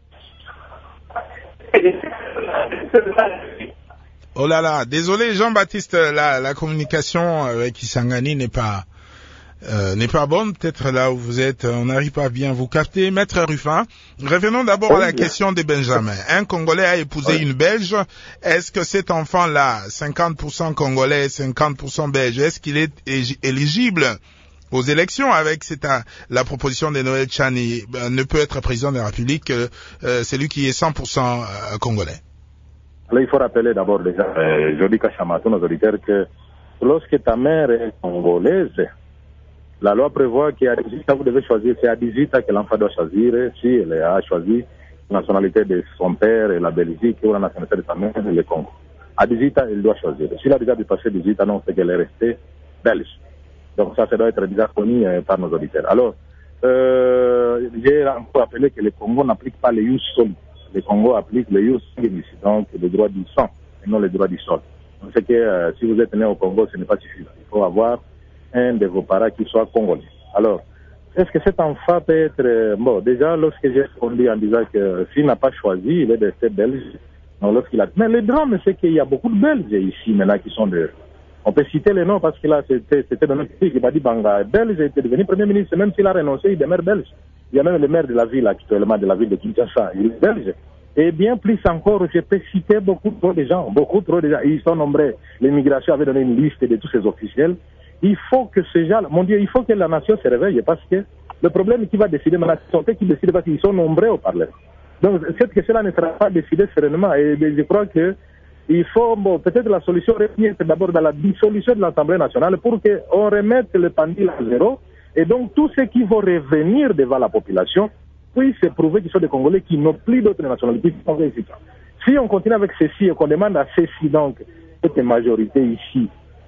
Oh là là, désolé Jean-Baptiste, la communication avec Kisangani n'est pas bonne. Peut-être là où vous êtes, on n'arrive pas à bien vous capter. Maître Ruffin, revenons d'abord à la question des Benjamins. Un Congolais a épousé une Belge. Est-ce que cet enfant-là, 50% Congolais, 50% Belge, est-ce qu'il est éligible aux élections avec la proposition de Noël Tchani, ne peut être président de la République celui qui est 100% Congolais? Là, il faut rappeler d'abord déjà, Jody Kachama, tous nos auditeurs, que lorsque ta mère est congolaise, La loi prévoit qu'à 18 ans, vous devez choisir, c'est à 18 ans que l'enfant doit choisir si elle a choisi la nationalité de son père et la Belgique ou la nationalité de sa mère et le Congo. À 18 ans, il doit choisir. S'il a déjà dépassé 18 ans, non, c'est qu'elle est restée belge. Donc ça doit être déjà connu par nos auditeurs. Alors, j'ai encore rappelé que le Congo n'applique pas le ius soli. Le Congo applique le ius sanguinis, donc le droit du sang, et non le droit du sol. Donc c'est que si vous êtes né au Congo, ce n'est pas suffisant. Il faut avoir un de vos parents qui soit congolais. Alors, est-ce que cet enfant peut être... bon, déjà, lorsque j'ai répondu en disant que s'il n'a pas choisi, il est resté belge. Donc, lorsqu'il a... Mais le drame, c'est qu'il y a beaucoup de Belges ici, maintenant, qui sont de... On peut citer les noms, parce que là, c'était dans notre pays qui m'a dit Banga. Belge était devenu Premier ministre, même s'il a renoncé, il demeure belge. Il y a même le maire de la ville, actuellement, de la ville de Kinshasa. Il est belge. Et bien plus encore, je peux citer beaucoup trop de gens. Ils sont nombreux. L'immigration avait donné une liste de tous ces officiels. Il faut que ces gens, mon Dieu, il faut que la nation se réveille parce que le problème qui va décider maintenant, c'est ceux qui décident parce qu'ils sont nombreux au Parlement. Donc, cette question-là ne sera pas décidée sereinement. Et je crois que il faut, bon, peut-être la solution revient d'abord dans la dissolution de l'Assemblée nationale pour qu'on remette le pendule à zéro. Et donc, tous ceux qui vont revenir devant la population puissent se prouver qu'ils sont des Congolais qui n'ont plus d'autres nationalités. Si on continue avec ceci et qu'on demande à ceci, donc, cette majorité ici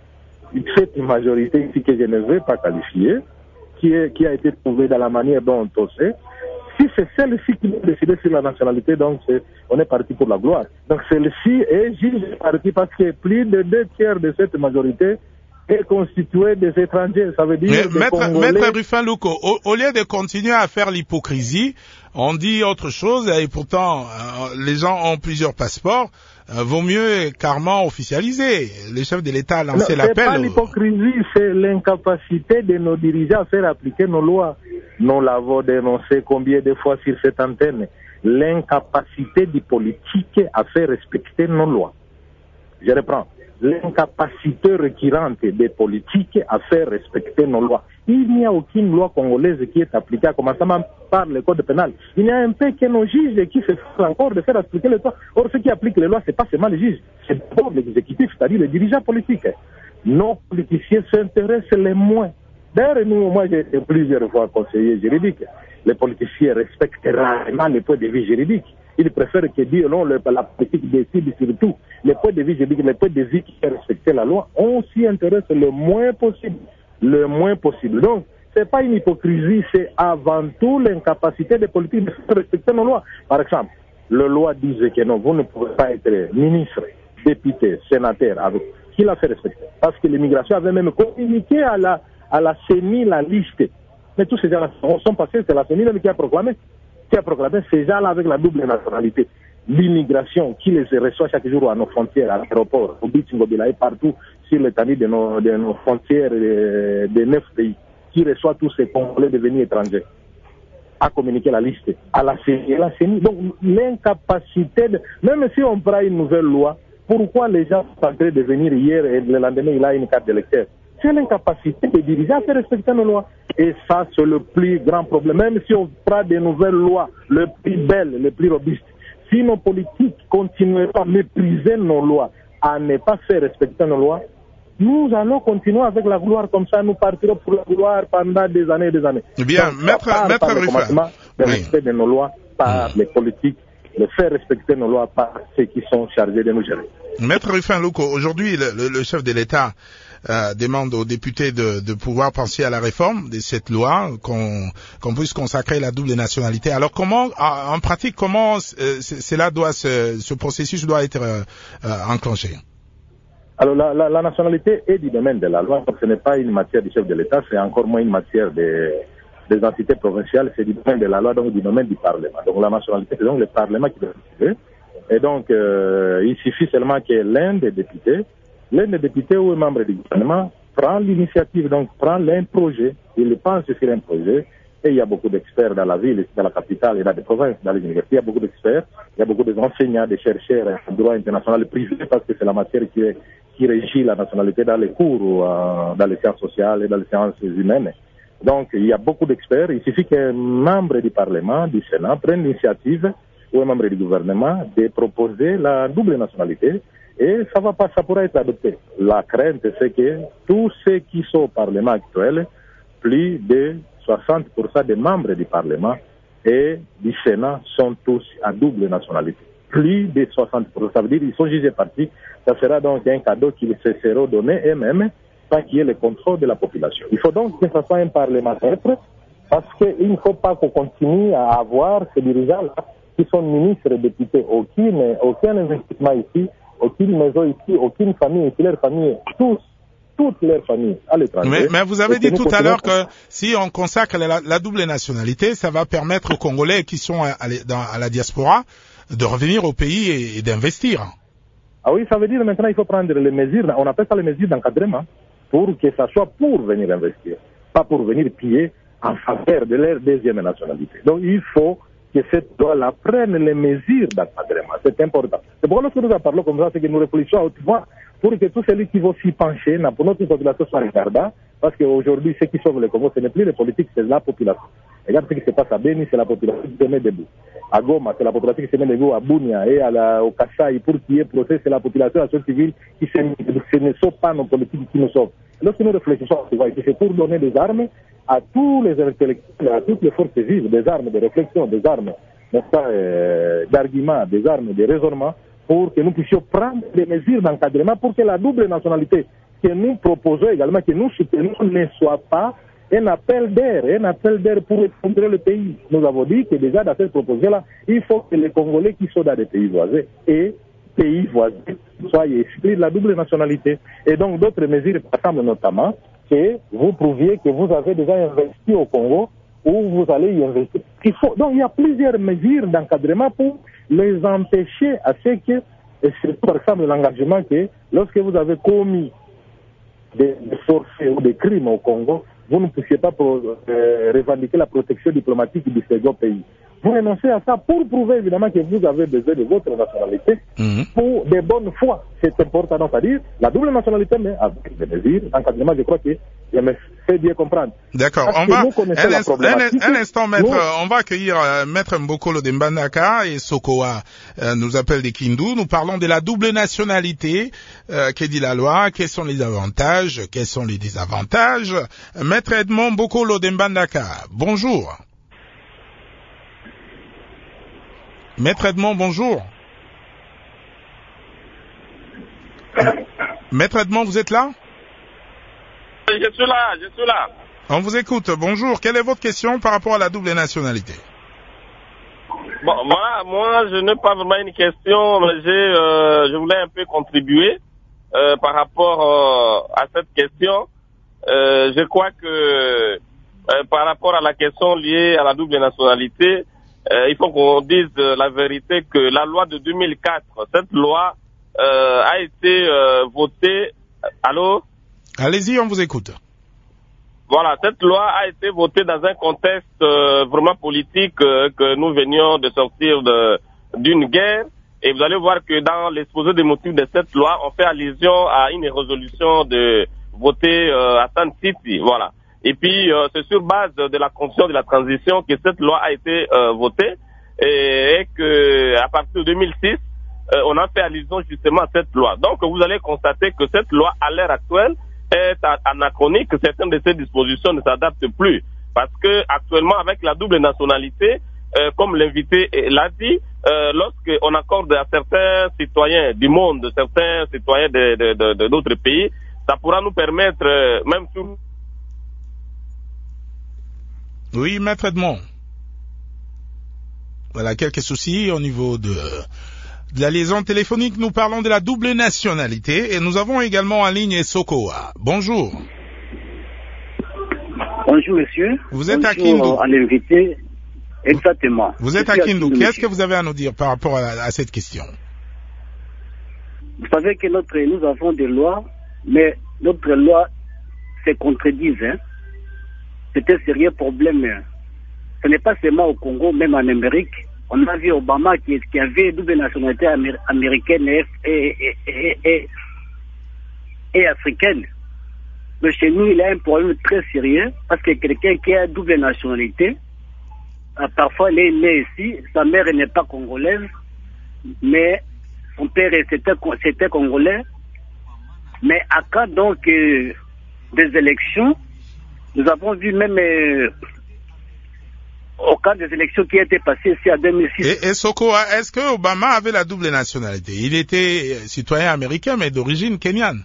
que je ne vais pas qualifier, qui a été trouvée dans la manière dont on sait, si c'est celle-ci qui va décider sur la nationalité, donc on est parti pour la gloire. Donc celle-ci est juste partie parce que plus de 2/3 de cette majorité est constituée des étrangers. Ça veut dire Maître Rufin Luco, au lieu de continuer à faire l'hypocrisie, on dit autre chose et pourtant les gens ont plusieurs passeports. Vaut mieux carrément officialiser. Le chef de l'État a lancé l'appel. C'est pas l'hypocrisie, c'est l'incapacité de nos dirigeants à faire appliquer nos lois. Nous l'avons dénoncé combien de fois sur cette antenne. L'incapacité du politique à faire respecter nos lois. Je reprends. L'incapacité récurrente des politiques à faire respecter nos lois. Il n'y a aucune loi congolaise qui est appliquée, à commencer par le code pénal. Il y a un peu que nos juges qui se font encore de faire appliquer les lois. Or, ceux qui appliquent les lois, ce n'est pas seulement les juges, c'est d'abord l'exécutif, c'est-à-dire les dirigeants politiques. Nos politiciens s'intéressent les moins. D'ailleurs, moi, j'ai été plusieurs fois conseiller juridique. Les politiciens respectent rarement les points de vue juridiques. Ils préfèrent que dire non, la politique décide surtout. Les points de vue juridiques, les points de vue qui respectent la loi, on s'y intéresse le moins possible. Le moins possible. Donc, c'est pas une hypocrisie, c'est avant tout l'incapacité des politiques de faire respecter nos lois. Par exemple, la loi disait que non, vous ne pouvez pas être ministre, député, sénateur, avec qui l'a fait respecter. Parce que l'immigration avait même communiqué à la CENI la liste. Mais tous ces gens-là sont passés, c'est la CENI même qui a proclamé ces gens-là avec la double nationalité. L'immigration qui les reçoit chaque jour à nos frontières, à l'aéroport, au Bitingobila et partout sur l'étendue de nos frontières de 9 pays, qui reçoit tous ces Congolais devenus étrangers, à communiquer la liste, à la CENI. Donc l'incapacité, même si on prend une nouvelle loi, pourquoi les gens sont en train de venir hier et le lendemain il a une carte d'électeur? C'est l'incapacité des dirigeants à faire respecter nos lois. Et ça, c'est le plus grand problème. Même si on prend des nouvelles lois, les plus belles, les plus robustes, si nos politiques continuent à mépriser nos lois, à ne pas faire respecter nos lois, nous allons continuer avec la gloire comme ça, nous partirons pour la gloire pendant des années et des années. Bien, Maître Rufin. Le respect de nos lois par les politiques, de faire respecter nos lois par ceux qui sont chargés de nous gérer. Maître Rufin Luco, aujourd'hui, le chef de l'État demande aux députés de pouvoir penser à la réforme de cette loi, qu'on puisse consacrer la double nationalité. Alors comment, en pratique, comment ce processus doit être enclenché? Alors la nationalité est du domaine de la loi, donc ce n'est pas une matière du chef de l'État, c'est encore moins une matière des entités provinciales, c'est du domaine de la loi, donc du domaine du Parlement. Donc la nationalité, c'est donc le Parlement qui doit décider. Et donc il suffit seulement que l'un des députés ou un membre du gouvernement prend l'initiative, donc prend un projet, il pense sur un projet, et il y a beaucoup d'experts dans la ville, dans la capitale et dans les provinces, dans les universités, il y a beaucoup d'experts, il y a beaucoup d'enseignants, des chercheurs en droit international privé, parce que c'est la matière qui régit la nationalité dans les cours, dans les sciences sociales et dans les sciences humaines. Donc il y a beaucoup d'experts, il suffit qu'un membre du Parlement, du Sénat, prenne l'initiative, ou un membre du gouvernement, de proposer la double nationalité, et ça pourra être adopté. La crainte, c'est que tous ceux qui sont au Parlement actuel plus de 60% des membres du Parlement et du Sénat sont tous à double nationalité. Plus de 60%. Ça veut dire qu'ils sont jugés partis. Ça sera donc un cadeau qu'ils se seront donnés eux-mêmes sans qu'il y ait le contrôle de la population. Il faut donc que ce soit un parlementaire parce qu'il ne faut pas qu'on continue à avoir ces dirigeants-là qui sont ministres, députés. Aucun investissement ici, aucune maison ici, aucune famille ici, leur famille, toutes leurs familles à l'étranger. Mais vous avez dit tout à l'heure que si on consacre la double nationalité, ça va permettre aux Congolais qui sont à la diaspora de revenir au pays et d'investir. Ah oui, ça veut dire maintenant il faut prendre les mesures, on appelle ça les mesures d'encadrement, pour que ça soit pour venir investir, pas pour venir piller en faveur de leur deuxième nationalité. Donc il faut que cette loi-là prenne les mesures d'encadrement. C'est important. C'est pourquoi lorsque nous en parlons comme ça, c'est que nous réfléchissons à haute voix pour que tous celui qui vont s'y pencher, pour notre population soit regardant, parce qu'aujourd'hui, ceux qui sauvent le Congo, ce n'est plus les politiques, c'est la population. Regarde ce qui se passe à Beni, c'est la population qui se met debout. À Goma, c'est la population qui se met debout. À Bunia et au Kassai, pour qu'il y ait procès, c'est la population, la société civile qui ce ne sont pas nos politiques qui nous sauvent. Lorsque nous réfléchissons, c'est pour donner des armes à tous les intellectuels, à toutes les forces vives, des armes de réflexion, des armes d'argument, des armes de raisonnement, pour que nous puissions prendre des mesures d'encadrement pour que la double nationalité que nous proposons également, que nous soutenons, ne soit pas un appel d'air pour effondrer le pays. Nous avons dit que déjà dans cette proposition-là, il faut que les Congolais qui sont dans des pays voisins et pays voisins soient exclus de la double nationalité. Et donc d'autres mesures ressemblent notamment que vous prouviez que vous avez déjà investi au Congo ou vous allez y investir. Donc il y a plusieurs mesures d'encadrement pour les empêcher à ce que, et c'est par exemple l'engagement que lorsque vous avez commis des forfaits ou des crimes au Congo, vous ne puissiez pas revendiquer la protection diplomatique du second pays. Vous renoncez à ça pour prouver évidemment que vous avez besoin de votre nationalité pour de bonnes foi. C'est important, donc, c'est-à-dire la double nationalité, mais avec des mesures d'encadrement. Je crois que je me fais bien comprendre. D'accord. On va un instant, maître. On va accueillir maître Mbokolo de Mbandaka et Sokoa nous appelle des Kindu. Nous parlons de la double nationalité. Que dit la loi? Quels sont les avantages? Quels sont les désavantages? Maître Edmond Mbokolo de Mbandaka, bonjour. Maître Edmond, bonjour. Maître Edmond, vous êtes là? Je suis là. On vous écoute. Bonjour. Quelle est votre question par rapport à la double nationalité? Bon, moi, je n'ai pas vraiment une question, mais je voulais un peu contribuer par rapport à cette question. Je crois que par rapport à la question liée à la double nationalité, il faut qu'on dise la vérité que la loi de 2004, cette loi a été votée. Allô? Allez-y, on vous écoute. Voilà, cette loi a été votée dans un contexte vraiment politique que nous venions de sortir d'une guerre. Et vous allez voir que dans l'exposé des motifs de cette loi, on fait allusion à une résolution de voter à San City. Voilà. Et puis, c'est sur base de la condition de la transition que cette loi a été votée et que à partir de 2006, on a fait allusion justement à cette loi. Donc, vous allez constater que cette loi, à l'heure actuelle, est anachronique. Certaines de ces dispositions ne s'adaptent plus. Parce que actuellement, avec la double nationalité, comme l'invité l'a dit, lorsqu'on accorde à certains citoyens du monde, certains citoyens d'autres pays, ça pourra nous permettre, même sur... Oui, maître Edmond. Voilà, quelques soucis au niveau de la liaison téléphonique. Nous parlons de la double nationalité et nous avons également en ligne Sokoa. Bonjour. Bonjour, monsieur. Vous êtes à Kindu. À l'invité. Exactement. Vous êtes à Kindu. Qu'est-ce que vous avez à nous dire par rapport à cette question? Vous savez que nous avons des lois, mais notre loi se contredisent. C'est un sérieux problème. Ce n'est pas seulement au Congo, même en Amérique. On a vu Obama qui avait double nationalité américaine et africaine. Mais chez nous, il y a un problème très sérieux parce que quelqu'un qui a double nationalité, parfois il est né ici, sa mère n'est pas congolaise, mais son père c'était congolais. Mais à cas donc des élections, Nous avons vu même au cas des élections qui étaient passées ici en 2006. Et Soko, est-ce que Obama avait la double nationalité? Il était citoyen américain, mais d'origine kenyane.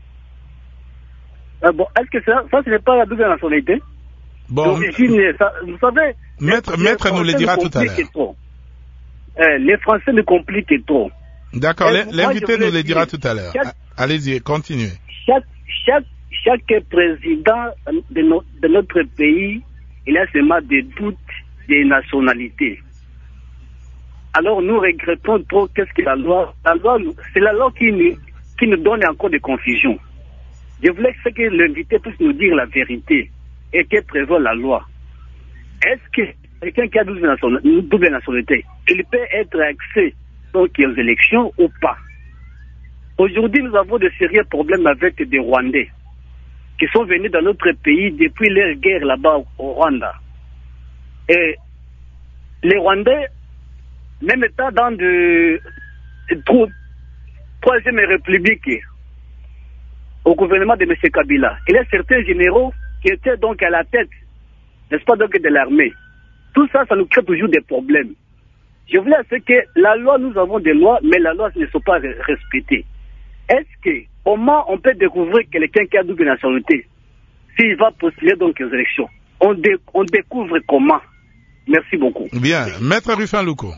Bon, est-ce que ça ce n'est pas la double nationalité? Bon, d'origine, ça, vous savez... Maître nous le dira tout à l'heure. Les Français nous compliquent trop. D'accord, l'invité nous le dira tout à l'heure. Allez-y, continuez. Chaque président de notre pays, il a seulement des doutes des nationalités. Alors nous regrettons trop qu'est-ce que la loi, c'est la loi qui nous donne encore des confusions. Je voulais que l'invité puisse nous dire la vérité et que prévoit la loi. Est-ce que quelqu'un qui a une double nationalité, il peut être axé donc aux élections ou pas? Aujourd'hui, nous avons de sérieux problèmes avec des Rwandais qui sont venus dans notre pays depuis leur guerre là-bas au Rwanda. Et les Rwandais, même étant dans de troisième république au gouvernement de M. Kabila, il y a certains généraux qui étaient donc à la tête, n'est-ce pas, donc de l'armée. Tout ça, ça nous crée toujours des problèmes. Je voulais dire que la loi, nous avons des lois, mais la loi ne sont pas respectées. Est-ce que, comment on peut découvrir quelqu'un qui a double nationalité s'il va postuler donc aux élections? On découvre comment? Merci beaucoup. Bien. Maître Rufin Luko.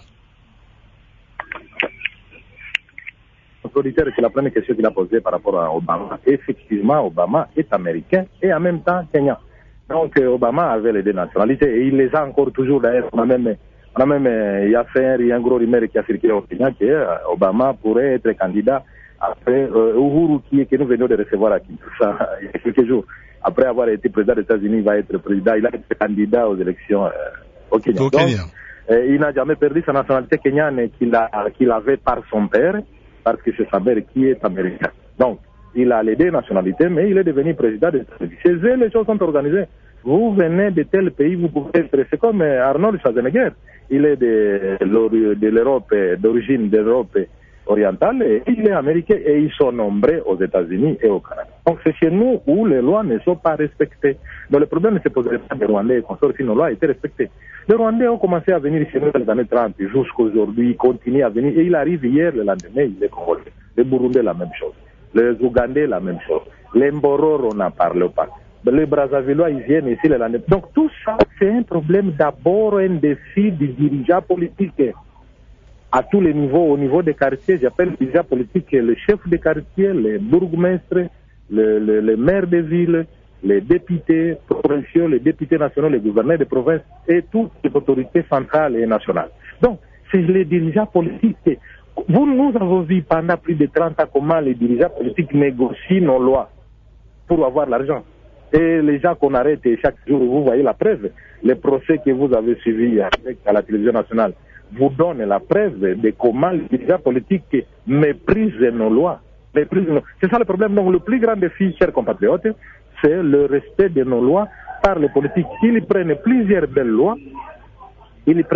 Autoritaire, c'est la première question qu'il a posée par rapport à Obama. Effectivement, Obama est américain et en même temps kenyan. Donc, Obama avait les deux nationalités et il les a encore toujours. D'ailleurs, il y a fait un gros rumeur qui a circulé au Kenya que Obama pourrait être candidat après Uhuru que nous venons de recevoir à Kinshasa il y a quelques jours. Après avoir été président des États-Unis, il va être président. Il a été candidat aux élections au Kenya. Donc, il n'a jamais perdu sa nationalité kenyane qu'il avait par son père, parce que c'est sa mère qui est américaine. Donc, il a les deux nationalités, mais il est devenu président des États-Unis. Chez eux, les choses sont organisées. Vous venez de tel pays, vous pouvez être... C'est comme Arnold Schwarzenegger. Il est de l'Europe, d'origine d'Europe orientale, et il est américain, et ils sont nombreux aux États-Unis et au Canada. Donc, c'est chez nous où les lois ne sont pas respectées. Donc, le problème ne se poserait pas des Rwandais et consorts si nos lois étaient respectées. Les Rwandais ont commencé à venir chez nous dans les années 30, jusqu'aujourd'hui, ils continuent à venir, et il arrive hier, le lendemain, il est Congolais. Les Burundais, la même chose. Les Ougandais, la même chose. Les Mbororo, on n'en parle pas. Les Brazzavillois, ils viennent ici le lendemain. Donc, tout ça, c'est un problème d'abord, un défi des dirigeants politiques. À tous les niveaux, au niveau des quartiers, j'appelle les dirigeants politiques les chefs de quartier, les bourgmestres, les maires de villes, les députés provinciaux, les députés nationaux, les gouverneurs de province et toutes les autorités centrales et nationales. Donc, c'est les dirigeants politiques. Nous avons vu pendant plus de 30 ans comment les dirigeants politiques négocient nos lois pour avoir l'argent. Et les gens qu'on arrête chaque jour, vous voyez la preuve. Les procès que vous avez suivis à la télévision nationale vous donnent la preuve de comment les dirigeants politiques méprisent nos lois. C'est ça le problème. Donc le plus grand défi, chers compatriotes, c'est le respect de nos lois par les politiques. Ils prennent plusieurs belles lois, mais il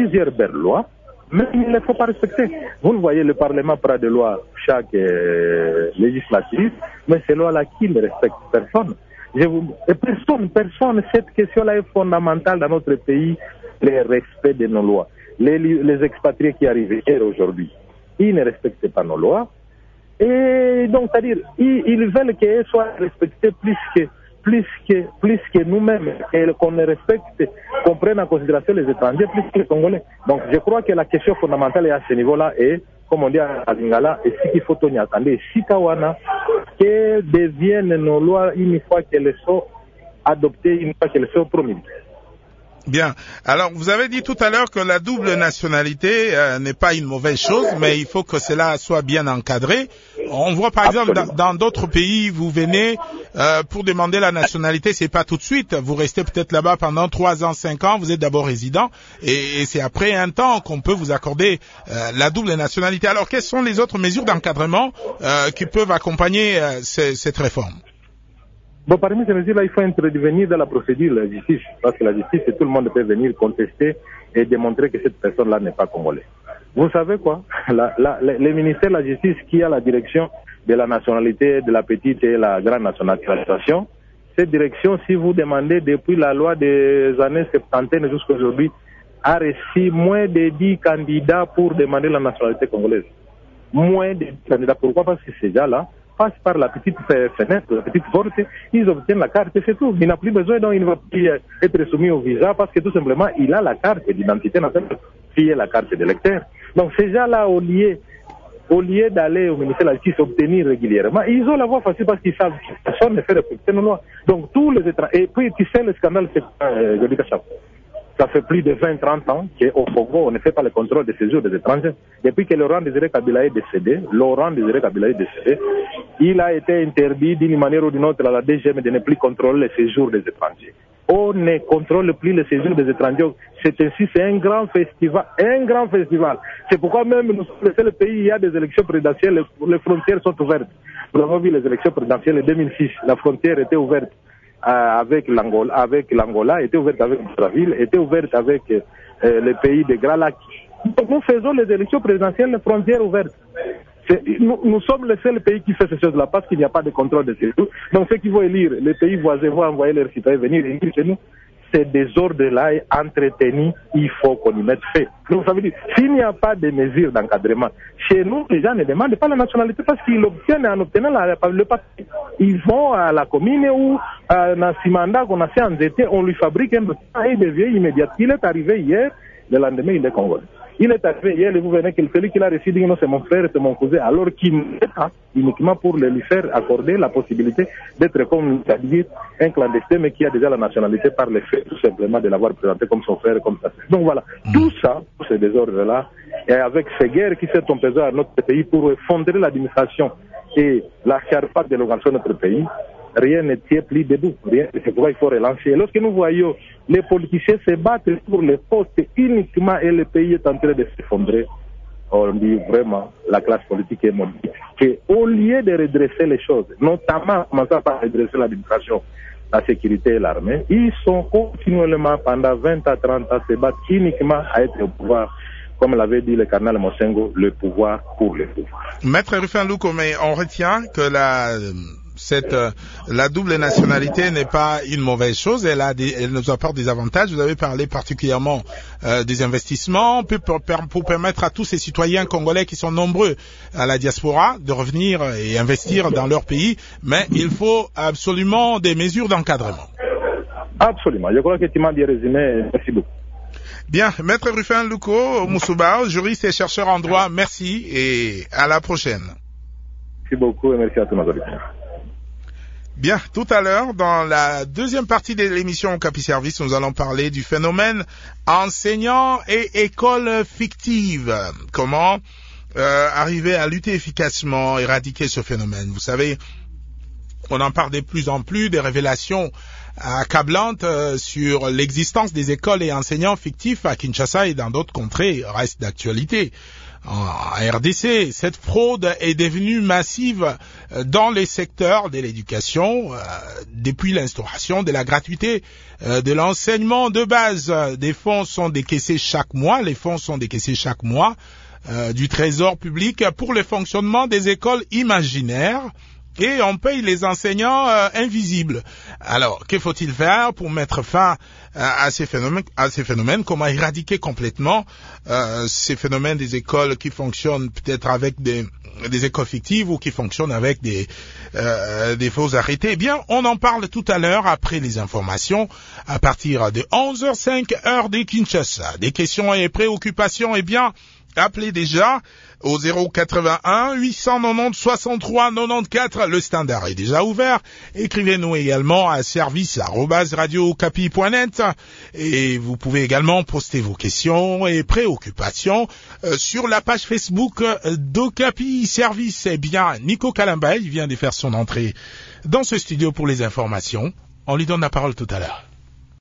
ne faut pas respecter. Vous ne voyez, le Parlement prend des lois chaque législative, mais ces lois-là qui ne respectent personne. Personne, cette question-là est fondamentale dans notre pays, le respect de nos lois. Les expatriés qui arrivent hier aujourd'hui, ils ne respectent pas nos lois. Et donc, c'est-à-dire, ils veulent qu'elles soient respectées plus que nous-mêmes, et qu'on les respecte, qu'on prenne en considération les étrangers plus que les Congolais. Donc, je crois que la question fondamentale est à ce niveau-là, et comme on dit à Lingala, et si qu'il faut tenir attendez, si Kawana, que deviennent nos lois une fois qu'elles sont adoptées, une fois qu'elles sont promulguées. Bien. Alors, vous avez dit tout à l'heure que la double nationalité n'est pas une mauvaise chose, mais il faut que cela soit bien encadré. On voit par exemple dans d'autres pays, vous venez pour demander la nationalité, c'est pas tout de suite. Vous restez peut-être là-bas pendant 3 ans, 5 ans. Vous êtes d'abord résident, et c'est après un temps qu'on peut vous accorder la double nationalité. Alors, quelles sont les autres mesures d'encadrement qui peuvent accompagner cette réforme? Bon, parmi ces mesures-là, il faut intervenir dans la procédure de la justice, parce que la justice, tout le monde peut venir contester et démontrer que cette personne-là n'est pas congolaise. Vous savez quoi? Le ministère de la Justice qui a la direction de la nationalité, de la petite et la grande nationalisation, cette direction, si vous demandez depuis la loi des années 70 jusqu'à aujourd'hui, a reçu moins de 10 candidats pour demander la nationalité congolaise. Moins de 10 candidats. Pourquoi? Parce que ces gens-là passent par la petite fenêtre, la petite porte, ils obtiennent la carte et c'est tout. Il n'a plus besoin, donc il ne va plus être soumis au visa parce que tout simplement, il a la carte d'identité nationale, qui est la carte d'électeur. Donc ces gens-là, au lieu d'aller au ministère de la Justice obtenir régulièrement, ils ont la voie facile parce qu'ils savent que personne ne fait respecter nos lois. Donc tous les étrangers, et puis tu sais le scandale, c'est je dis que ça fait plus de 20-30 ans qu'au Congo, on ne fait pas le contrôle de séjour des étrangers. Depuis que Laurent Désiré Kabila est décédé, il a été interdit d'une manière ou d'une autre à la DGM de ne plus contrôler le séjour des étrangers. On ne contrôle plus le séjour des étrangers. C'est un grand festival. C'est pourquoi même nous sommes le seul pays, il y a des élections présidentielles, les frontières sont ouvertes. Nous avons vu les élections présidentielles en 2006, la frontière était ouverte avec l'Angola, était ouverte avec Brazzaville, était ouverte avec les pays des Grands Lacs. Donc nous faisons les élections présidentielles, les frontières ouvertes. Nous sommes le seul pays qui fait ces choses-là parce qu'il n'y a pas de contrôle de séjour. Donc ceux qui vont élire, les pays voisins vont envoyer leurs citoyens venir élire chez nous. Ces désordres-là entretenu, il faut qu'on y mette fait. Donc ça veut dire, s'il n'y a pas de mesures d'encadrement, chez nous, les gens ne demandent pas la nationalité parce qu'ils l'obtiennent en obtenant le papier. Ils vont à la commune ou à Nassimanda, qu'on a fait en été, on lui fabrique un document et il devient immédiat. Il est arrivé hier, le lendemain, il est congolais. Il est arrivé hier et vous venez que celui qui l'a reçu dit non, c'est mon frère, c'est mon cousin, alors qu'il n'est pas uniquement pour lui faire accorder la possibilité d'être comme, c'est-à-dire un clandestin, mais qui a déjà la nationalité par le fait tout simplement de l'avoir présenté comme son frère, comme ça. Donc voilà, tout ça, tous ces désordres-là, et avec ces guerres qui se sont pesées à notre pays pour effondrer l'administration et la charpente de l'organisation de notre pays, rien ne tient plus debout. C'est pourquoi il faut relancer. Et lorsque nous voyons les politiciens se battre pour les postes uniquement et le pays est en train de s'effondrer, on dit vraiment la classe politique est maudite. Au lieu de redresser les choses, notamment commençant par redresser l'administration, la sécurité et l'armée, ils sont continuellement pendant 20 à 30 ans se battre uniquement à être au pouvoir. Comme l'avait dit le cardinal Mosengo, le pouvoir pour le pouvoir. Maître Rufin Louko, mais on retient que la double nationalité n'est pas une mauvaise chose, elle nous apporte des avantages. Vous avez parlé particulièrement des investissements pour permettre à tous ces citoyens congolais qui sont nombreux à la diaspora de revenir et investir dans leur pays, mais il faut absolument des mesures d'encadrement. Absolument, je crois que tu m'as bien résumé. Merci beaucoup. Bien, Maître Rufin Louko Moussouba, juriste et chercheur en droit, merci et à la prochaine. Merci beaucoup et merci à tous nos auditeurs. Bien, tout à l'heure, dans la deuxième partie de l'émission Okapi Service, nous allons parler du phénomène enseignants et écoles fictives. Comment arriver à lutter efficacement, éradiquer ce phénomène. Vous savez, on en parle de plus en plus, des révélations accablantes sur l'existence des écoles et enseignants fictifs à Kinshasa et dans d'autres contrées restent d'actualité. En RDC, cette fraude est devenue massive dans les secteurs de l'éducation depuis l'instauration de la gratuité de l'enseignement de base. Des fonds sont décaissés chaque mois, du trésor public pour le fonctionnement des écoles imaginaires. Et on paye les enseignants invisibles. Alors, que faut-il faire pour mettre fin à ces phénomènes? Comment éradiquer complètement ces phénomènes des écoles qui fonctionnent peut-être avec des écoles fictives ou qui fonctionnent avec des faux arrêtés? Eh bien, on en parle tout à l'heure après les informations à partir de 11h05 heure de Kinshasa. Des questions et préoccupations, eh bien, appelez déjà au 081 890 63 94. Le standard est déjà ouvert. Écrivez-nous également à service@radiocapi.net et vous pouvez également poster vos questions et préoccupations sur la page Facebook d'Okapi Service. Eh bien, Nico Kalamba, il vient de faire son entrée dans ce studio pour les informations. On lui donne la parole tout à l'heure.